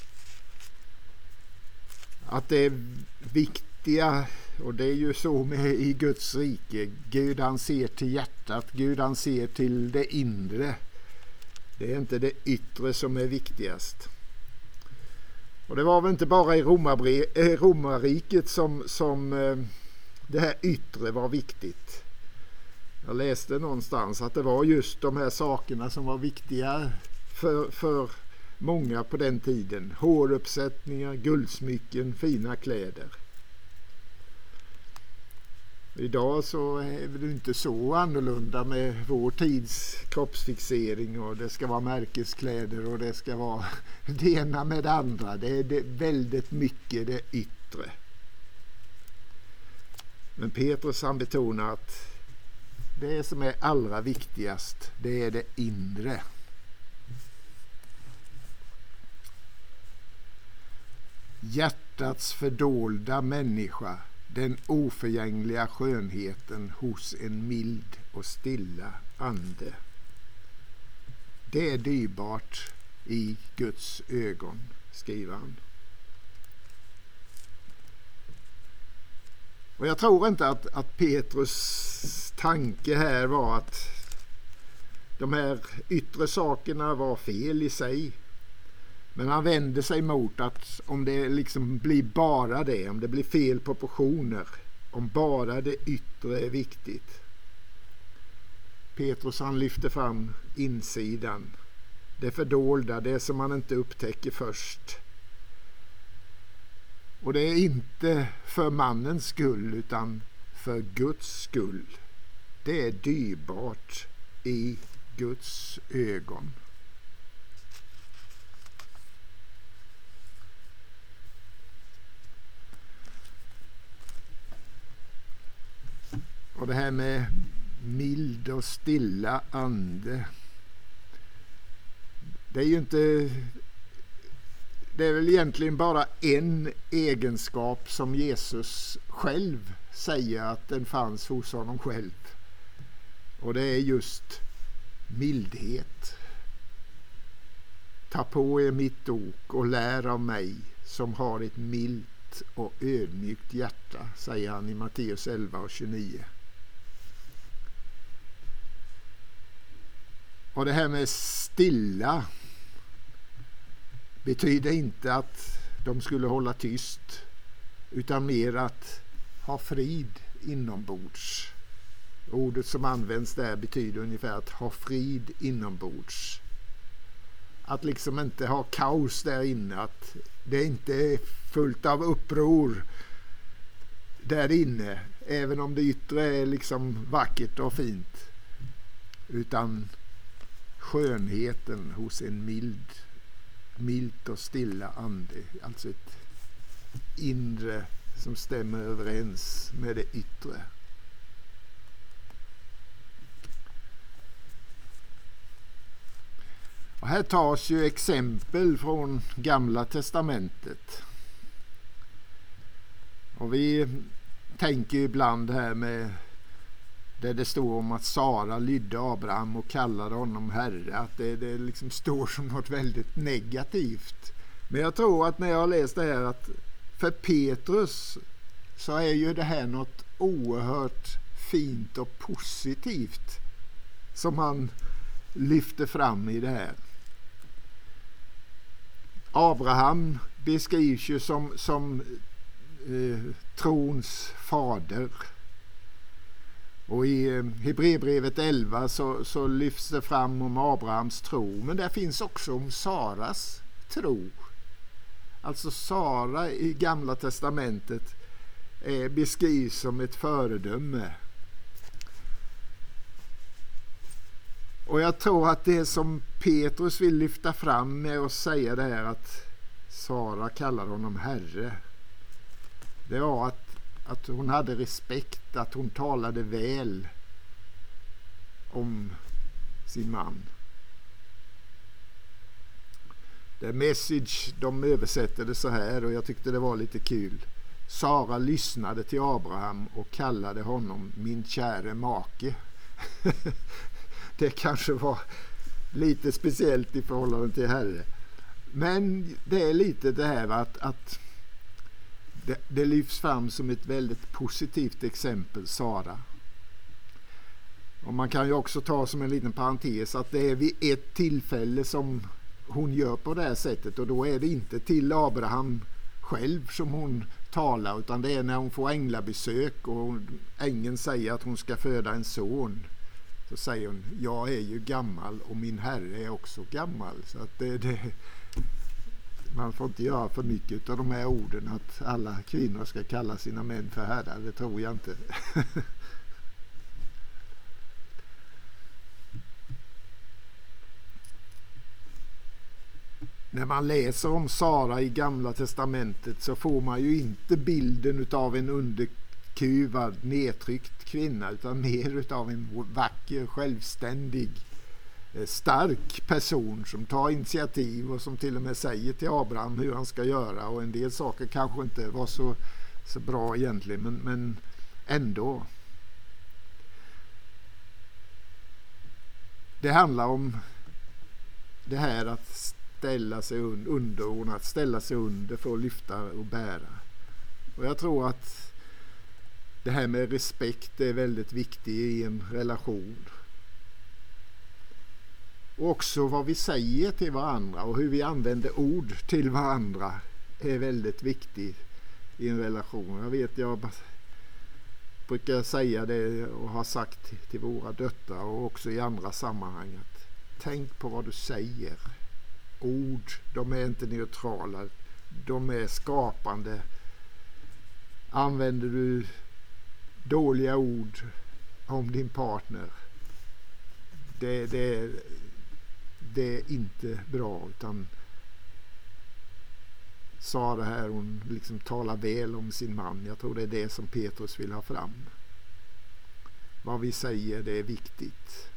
Att det är viktiga, och det är ju så med i Guds rike. Gud, han ser till hjärtat, Gud, han ser till det inre. Det är inte det yttre som är viktigast. Och det var väl inte bara i romarriket som det här yttre var viktigt. Jag läste någonstans att det var just de här sakerna som var viktiga för många på den tiden. Håruppsättningar, guldsmycken, fina kläder. Idag så är det inte så annorlunda med vår tids kroppsfixering, och det ska vara märkeskläder och det ska vara det ena med det andra. Det är väldigt mycket det yttre. Men Petrus, han betonar att det som är allra viktigast, det är det inre. Hjärtats fördolda människa, den oförgängliga skönheten hos en mild och stilla ande. Det är dyrbart i Guds ögon, skriver han. Och jag tror inte att Petrus tanke här var att de här yttre sakerna var fel i sig. Men han vände sig mot att om det liksom blir bara det, om det blir fel proportioner, om bara det yttre är viktigt. Petrus han lyfter fram insidan, det fördolda, det som man inte upptäcker först. Och det är inte för mannens skull utan för Guds skull. Det är dyrbart i Guds ögon. Och det här med mild och stilla ande, det är ju inte, det är väl egentligen bara en egenskap som Jesus själv säger att den fanns hos honom själv. Och det är just mildhet. Ta på er mitt ok och lär av mig som har ett milt och ödmjukt hjärta, säger han i Matteus 11:29. Och det här med stilla betyder inte att de skulle hålla tyst, utan mer att ha frid inombords. Ordet som används där betyder ungefär att ha frid inombords. Att liksom inte ha kaos där inne, att det inte är fullt av uppror där inne, även om det yttre är liksom vackert och fint, utan skönheten hos en milt och stilla ande, alltså ett inre som stämmer överens med det yttre. Och här tas ju exempel från Gamla testamentet. Och vi tänker ibland här med där det står om att Sara lydde Abraham och kallade honom herre, att det liksom står som något väldigt negativt. Men jag tror att när jag har läst det här att för Petrus så är ju det här något oerhört fint och positivt som han lyfter fram i det här. Abraham beskrivs ju som trons fader. Och i Hebreerbrevet 11 så lyfts det fram om Abrahams tro. Men där finns också om Saras tro. Alltså Sara i Gamla testamentet beskrivs som ett föredöme. Och jag tror att det som Petrus vill lyfta fram med att säga det här att Sara kallar honom herre, det var att hon hade respekt, att hon talade väl om sin man. The Message, de översätter det så här, och jag tyckte det var lite kul. Sara lyssnade till Abraham och kallade honom min käre make. Det kanske var lite speciellt i förhållande till herre. Men det är lite det här att det lyfts fram som ett väldigt positivt exempel, Sara. Och man kan ju också ta som en liten parentes att det är vid ett tillfälle som hon gör på det här sättet, och då är det inte till Abraham själv som hon talar, utan det är när hon får änglabesök och ängeln säger att hon ska föda en son. Så säger hon, jag är ju gammal och min herre är också gammal. Så att man får inte göra för mycket av de här orden att alla kvinnor ska kalla sina män för herrar. Det tror jag inte. När man läser om Sara i Gamla testamentet så får man ju inte bilden av en underkuvad, nedtryckt kvinna, utan mer utav en vacker, självständig, stark person som tar initiativ och som till och med säger till Abraham hur han ska göra. Och en del saker kanske inte var så bra egentligen, men ändå. Det handlar om det här att ställa sig under, att ställa sig under för att lyfta och bära. Och jag tror att det här med respekt är väldigt viktigt i en relation. Och också vad vi säger till varandra och hur vi använder ord till varandra är väldigt viktigt i en relation. Jag brukar säga det och har sagt till våra döttrar och också i andra sammanhang att tänk på vad du säger. Ord, de är inte neutrala, de är skapande. Använder du dåliga ord om din partner, det är inte bra. Utan Sara här, hon liksom talar väl om sin man. Jag tror det är det som Petrus vill ha fram. Vad vi säger, det är viktigt.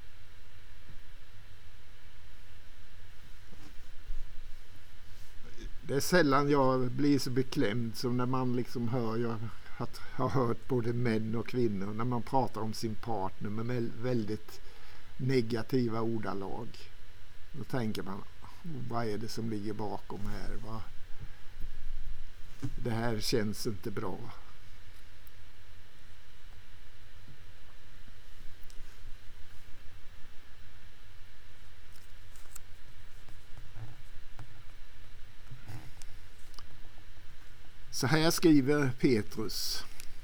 Det är sällan jag blir så beklämd som när man liksom hör, jag har hört både män och kvinnor, när man pratar om sin partner med väldigt negativa ordalag. Då tänker man, vad är det som ligger bakom här? Det här känns inte bra. Så här skriver Petrus: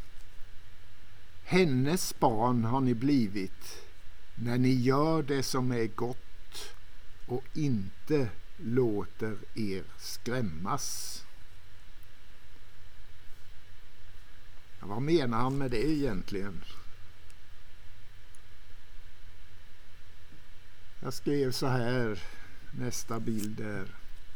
hennes barn har ni blivit när ni gör det som är gott och inte låter er skrämmas. Ja, vad menar han med det egentligen? Jag skrev så här, nästa bild där.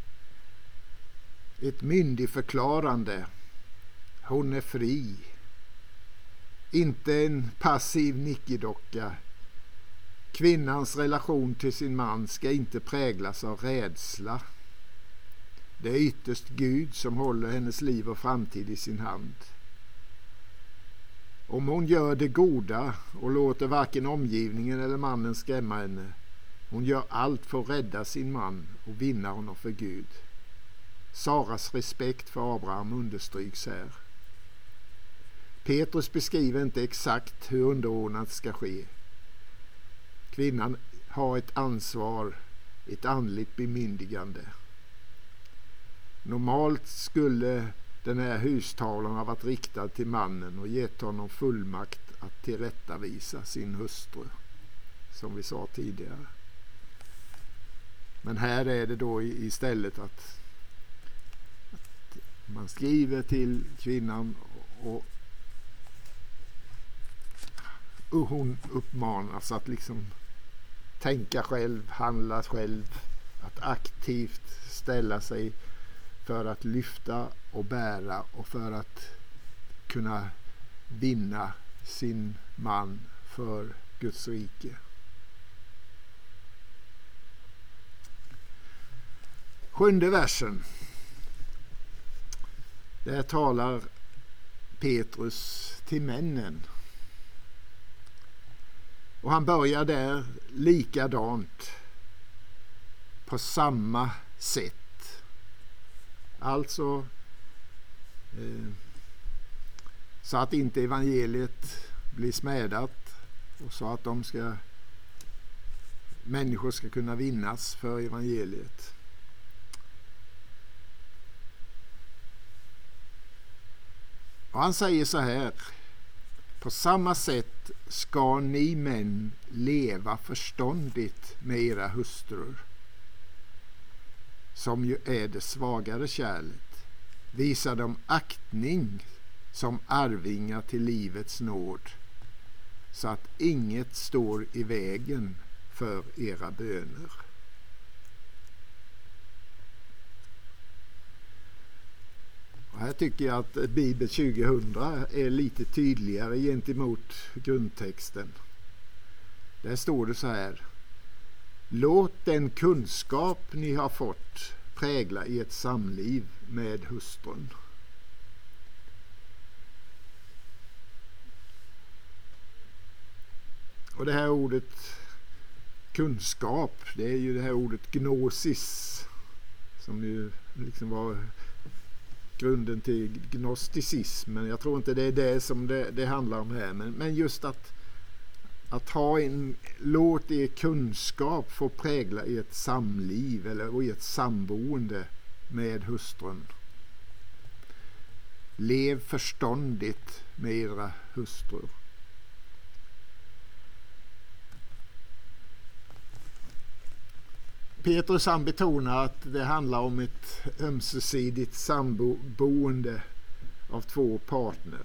Ett myndigförklarande. Hon är fri. Inte en passiv nickedocka. Kvinnans relation till sin man ska inte präglas av rädsla. Det är ytterst Gud som håller hennes liv och framtid i sin hand. Om hon gör det goda och låter varken omgivningen eller mannen skrämma henne, hon gör allt för att rädda sin man och vinna honom för Gud. Saras respekt för Abraham understryks här. Petrus beskriver inte exakt hur underordnat ska ske. Kvinnan har ett ansvar, ett andligt bemyndigande. Normalt skulle den här hustavlan ha varit riktad till mannen och gett honom fullmakt att tillrättavisa sin hustru, som vi sa tidigare. Men här är det då istället att man skriver till kvinnan och hon uppmanas att liksom tänka själv, handla själv, att aktivt ställa sig för att lyfta och bära och för att kunna vinna sin man för Guds rike. Sjunde versen. Där talar Petrus till männen. Och han börjar där likadant, på samma sätt. Alltså så att inte evangeliet blir smädat och så att människor ska kunna vinnas för evangeliet. Och han säger så här: på samma sätt ska ni män leva förståndigt med era hustrur, som ju är det svagare kärlet. Visa dem aktning som arvingar till livets nåd, så att inget står i vägen för era böner. Och här tycker jag att Bibel 2000 är lite tydligare gentemot grundtexten. Där står det så här: låt den kunskap ni har fått prägla ert samliv med hustrun. Och det här ordet kunskap, det är ju det här ordet gnosis, som ju liksom var grunden till gnosticismen. Jag tror inte det är det som det handlar om här. Men just att låt er kunskap få prägla i ett samliv eller i ett samboende med hustrun. Lev förståndigt med era hustrur. Petrus han betonar att det handlar om ett ömsesidigt samboende av två partner.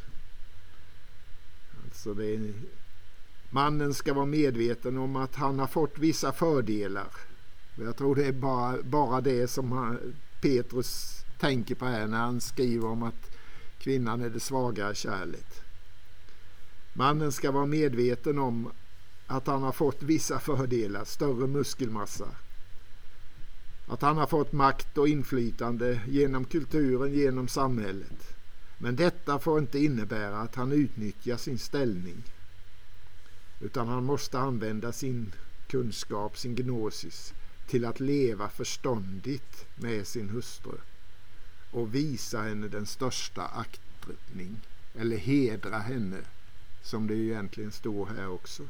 Alltså mannen ska vara medveten om att han har fått vissa fördelar. Jag tror det är bara det som Petrus tänker på här när han skriver om att kvinnan är det svagare kärlet. Mannen ska vara medveten om att han har fått vissa fördelar, större muskelmassa. Att han har fått makt och inflytande genom kulturen, genom samhället. Men detta får inte innebära att han utnyttjar sin ställning. Utan han måste använda sin kunskap, sin gnosis, till att leva förståndigt med sin hustru. Och visa henne den största aktning. Eller hedra henne, som det egentligen står här också.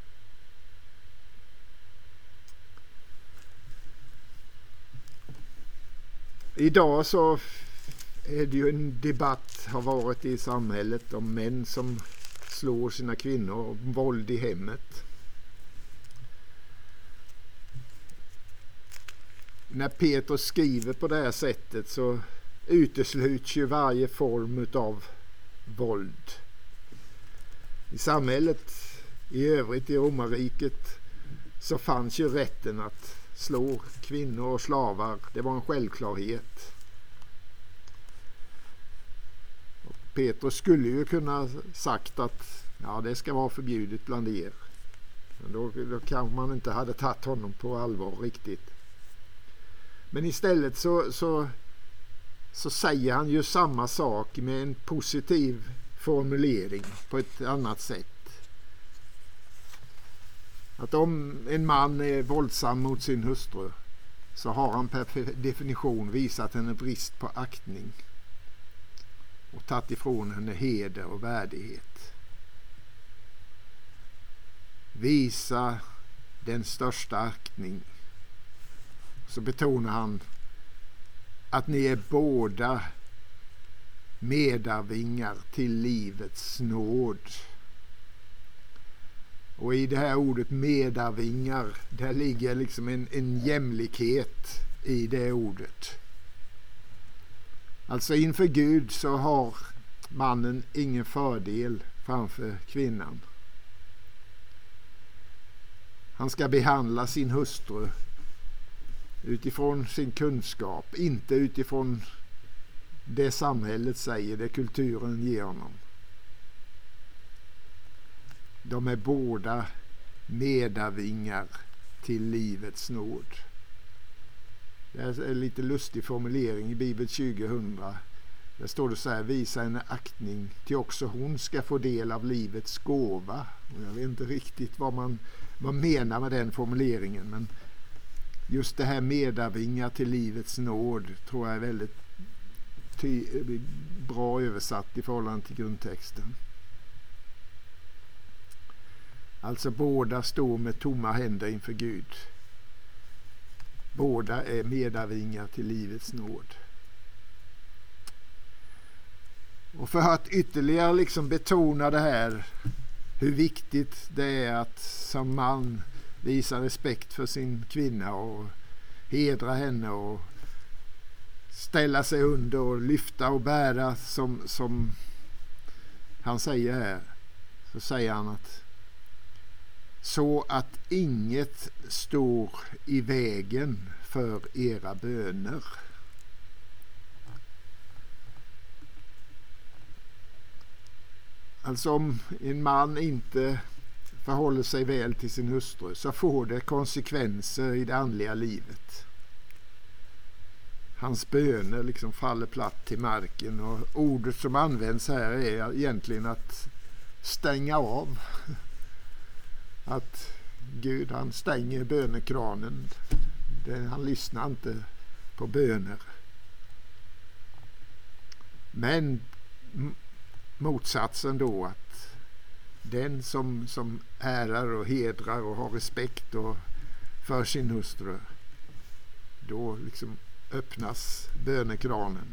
Idag så är det ju en debatt har varit i samhället om män som slår sina kvinnor och våld i hemmet. När Petrus skriver på det här sättet så utesluts ju varje form av våld. I samhället i övrigt i romarriket så fanns ju rätten att slå kvinnor och slavar. Det var en självklarhet. Och Petrus skulle ju kunna sagt att det ska vara förbjudet bland er. Men då kanske man inte hade tagit honom på allvar riktigt. Men istället så säger han ju samma sak med en positiv formulering på ett annat sätt. Att om en man är våldsam mot sin hustru så har han per definition visat henne brist på aktning och tagit ifrån henne heder och värdighet. Visa den största aktning. Så betonar han att ni är båda medarvingar till livets nåd. Och i det här ordet medarvingar, där ligger liksom en jämlikhet i det ordet. Alltså inför Gud så har mannen ingen fördel framför kvinnan. Han ska behandla sin hustru utifrån sin kunskap, inte utifrån det samhället säger, det kulturen ger honom. De är båda medarvingar till livets nåd. Det är en lite lustig formulering i Bibel 2000. Där står det så här: visa en aktning till också hon ska få del av livets gåva. Och jag vet inte riktigt vad man menar med den formuleringen, men just det här medarvingar till livets nåd tror jag är väldigt bra översatt i förhållande till grundtexten. Alltså båda står med tomma händer inför Gud. Båda är medarvingar till livets nåd. Och för att ytterligare liksom betona det här, hur viktigt det är att som man visa respekt för sin kvinna och hedra henne och ställa sig under och lyfta och bära som han säger här, så säger han att så att inget står i vägen för era böner. Alltså om en man inte förhåller sig väl till sin hustru så får det konsekvenser i det andliga livet. Hans böner liksom faller platt till marken, och ordet som används här är egentligen att stänga av. Att Gud, han stänger bönekranen. Han lyssnar inte på böner. Men motsatsen då, att den som ärar och hedrar och har respekt för sin hustru, då liksom öppnas bönekranen.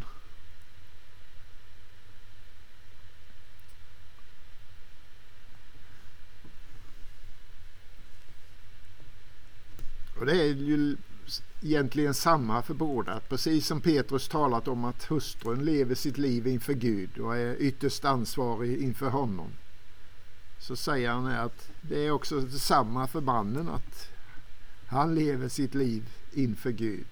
Och det är ju egentligen samma för båda. Precis som Petrus talat om att hustrun lever sitt liv inför Gud och är ytterst ansvarig inför honom, så säger han att det är också samma för mannen, att han lever sitt liv inför Gud.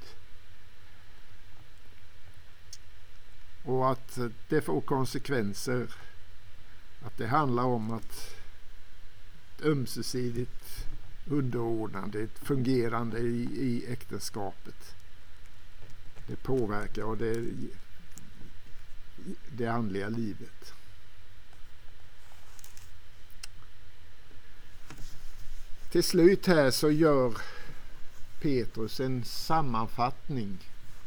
Och att det får konsekvenser, att det handlar om att ömsesidigt underordnande, ett fungerande i äktenskapet. Det påverkar och det andliga livet. Till slut här så gör Petrus en sammanfattning.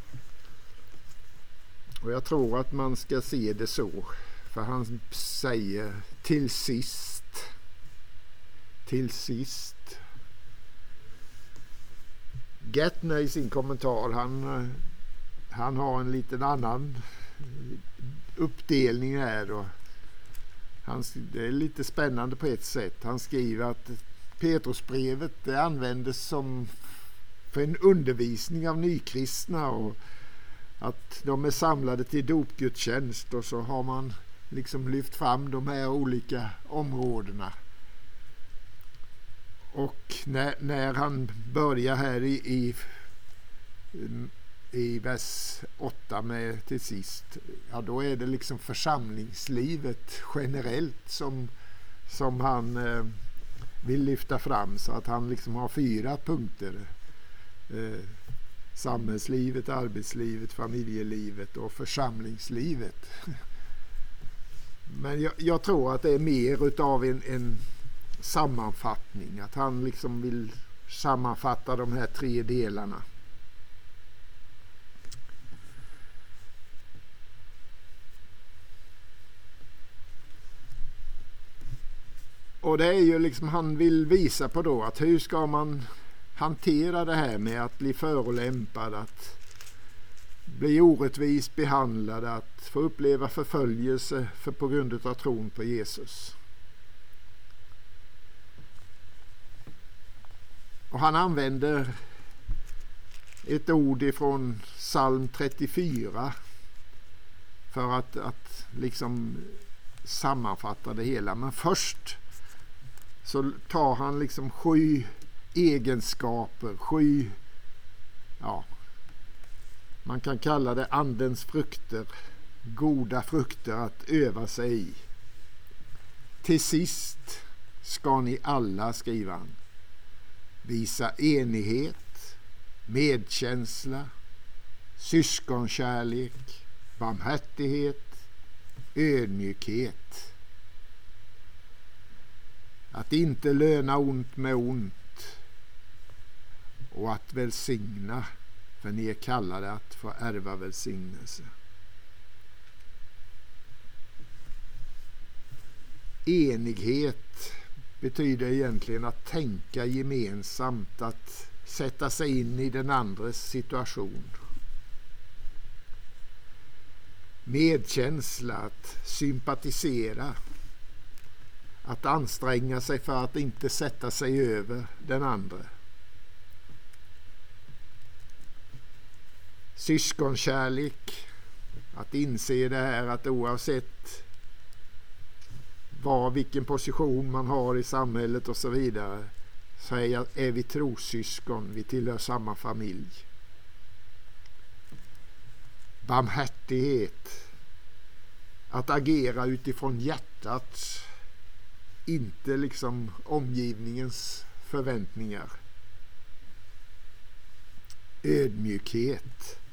Och jag tror att man ska se det så. För han säger till sist. Gettner i sin kommentar, han har en liten annan uppdelning här. Och det är lite spännande på ett sätt. Han skriver att Petrusbrevet det användes som för en undervisning av nykristna, och att de är samlade till dopgudstjänst, och så har man liksom lyft fram de här olika områdena. Och när han börjar här i vers 8 med till sist, ja, då är det liksom församlingslivet generellt som han vill lyfta fram, så att han liksom har 4 punkter. Samhällslivet, arbetslivet, familjelivet och församlingslivet. Men jag tror att det är mer utav en sammanfattning, att han liksom vill sammanfatta de här 3 delarna. Och det är ju liksom, han vill visa på då att hur ska man hantera det här med att bli förolämpad, att bli orättvist behandlad, att få uppleva förföljelse på grund av tron på Jesus. Och han använder ett ord ifrån psalm 34 för att liksom sammanfatta det hela. Men först så tar han liksom 7 egenskaper, 7, ja, man kan kalla det andens frukter, goda frukter att öva sig i. Till sist ska ni alla, skriver han, visa enighet, medkänsla, syskonkärlek, barmhärtighet, ödmjukhet. Att inte löna ont med ont, och att välsigna, för ni är kallade att få ärva välsignelse. Enighet betyder egentligen att tänka gemensamt, att sätta sig in i den andres situation. Medkänsla, att sympatisera, att anstränga sig för att inte sätta sig över den andra. Syskonkärlek, att inse det här att oavsett vilken position man har i samhället och så vidare, så är vi trossyskon, vi tillhör samma familj. Barmhärtighet, att agera utifrån hjärtat, inte liksom omgivningens förväntningar. Ödmjukhet,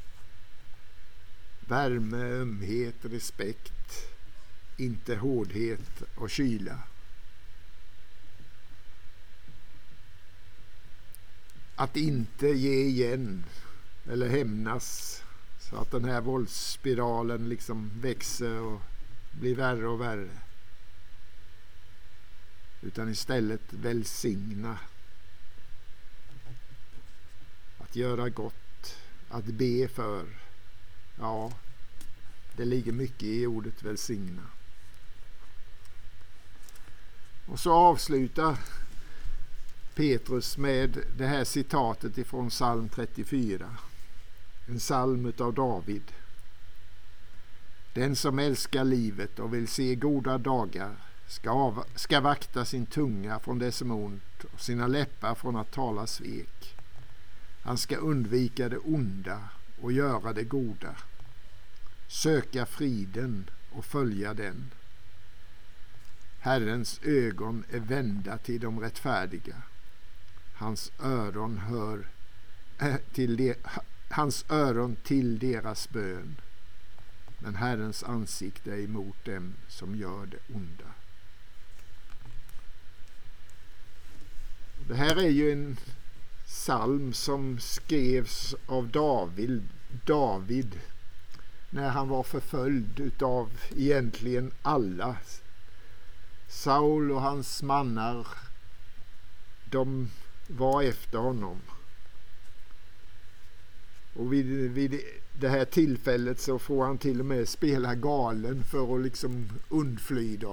värme, ömhet, respekt, inte hårdhet och kyla. Att inte ge igen eller hämnas Så att den här våldsspiralen liksom växer och blir värre och värre. Utan istället välsigna. Att göra gott. Att be för. Ja, det ligger mycket i ordet välsigna. Och så avslutar Petrus med det här citatet ifrån psalm 34. En psalm av David. Den som älskar livet och vill se goda dagar ska vakta sin tunga från det som är ont och sina läppar från att tala svek. Han ska undvika det onda och göra det goda. Söka friden och följa den. Herrens ögon är vända till de rättfärdiga. Hans öron till deras bön. Men Herrens ansikte är emot dem som gör det onda. Det här är ju en psalm som skrevs av David när han var förföljd utav egentligen alla. Saul och hans mannar, de var efter honom. Och vid det här tillfället så får han till och med spela galen för att liksom undfly dem.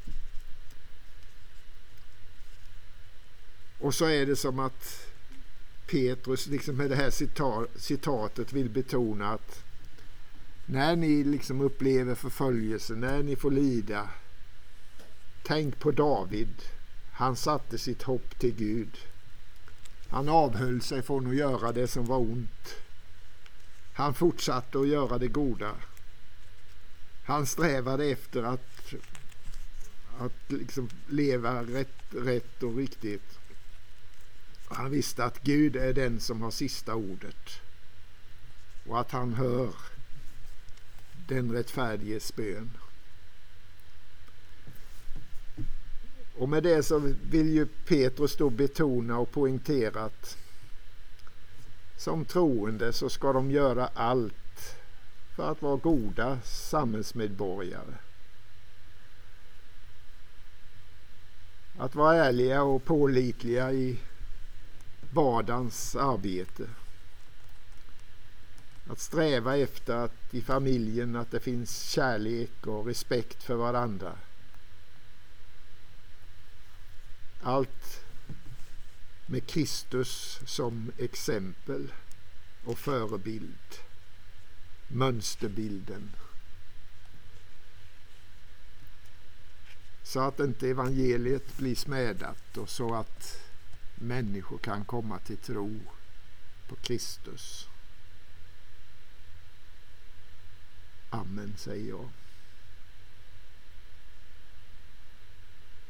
Och så är det som att Petrus liksom med det här citatet vill betona att när ni liksom upplever förföljelse, när ni får lida, tänk på David. Han satte sitt hopp till Gud. Han avhöll sig från att göra det som var ont. Han fortsatte att göra det goda. Han strävade efter att liksom leva rätt och riktigt. Han visste att Gud är den som har sista ordet. Och att han hör den rättfärdiges bön. Och med det så vill ju Petrus då betona och poängtera att som troende så ska de göra allt för att vara goda samhällsmedborgare. Att vara ärliga och pålitliga i vardagens arbete. Att sträva efter att i familjen att det finns kärlek och respekt för varandra. Allt med Kristus som exempel och förebild. Mönsterbilden. Så att inte evangeliet blir smädat och så att människor kan komma till tro på Kristus. Amen, säger jag.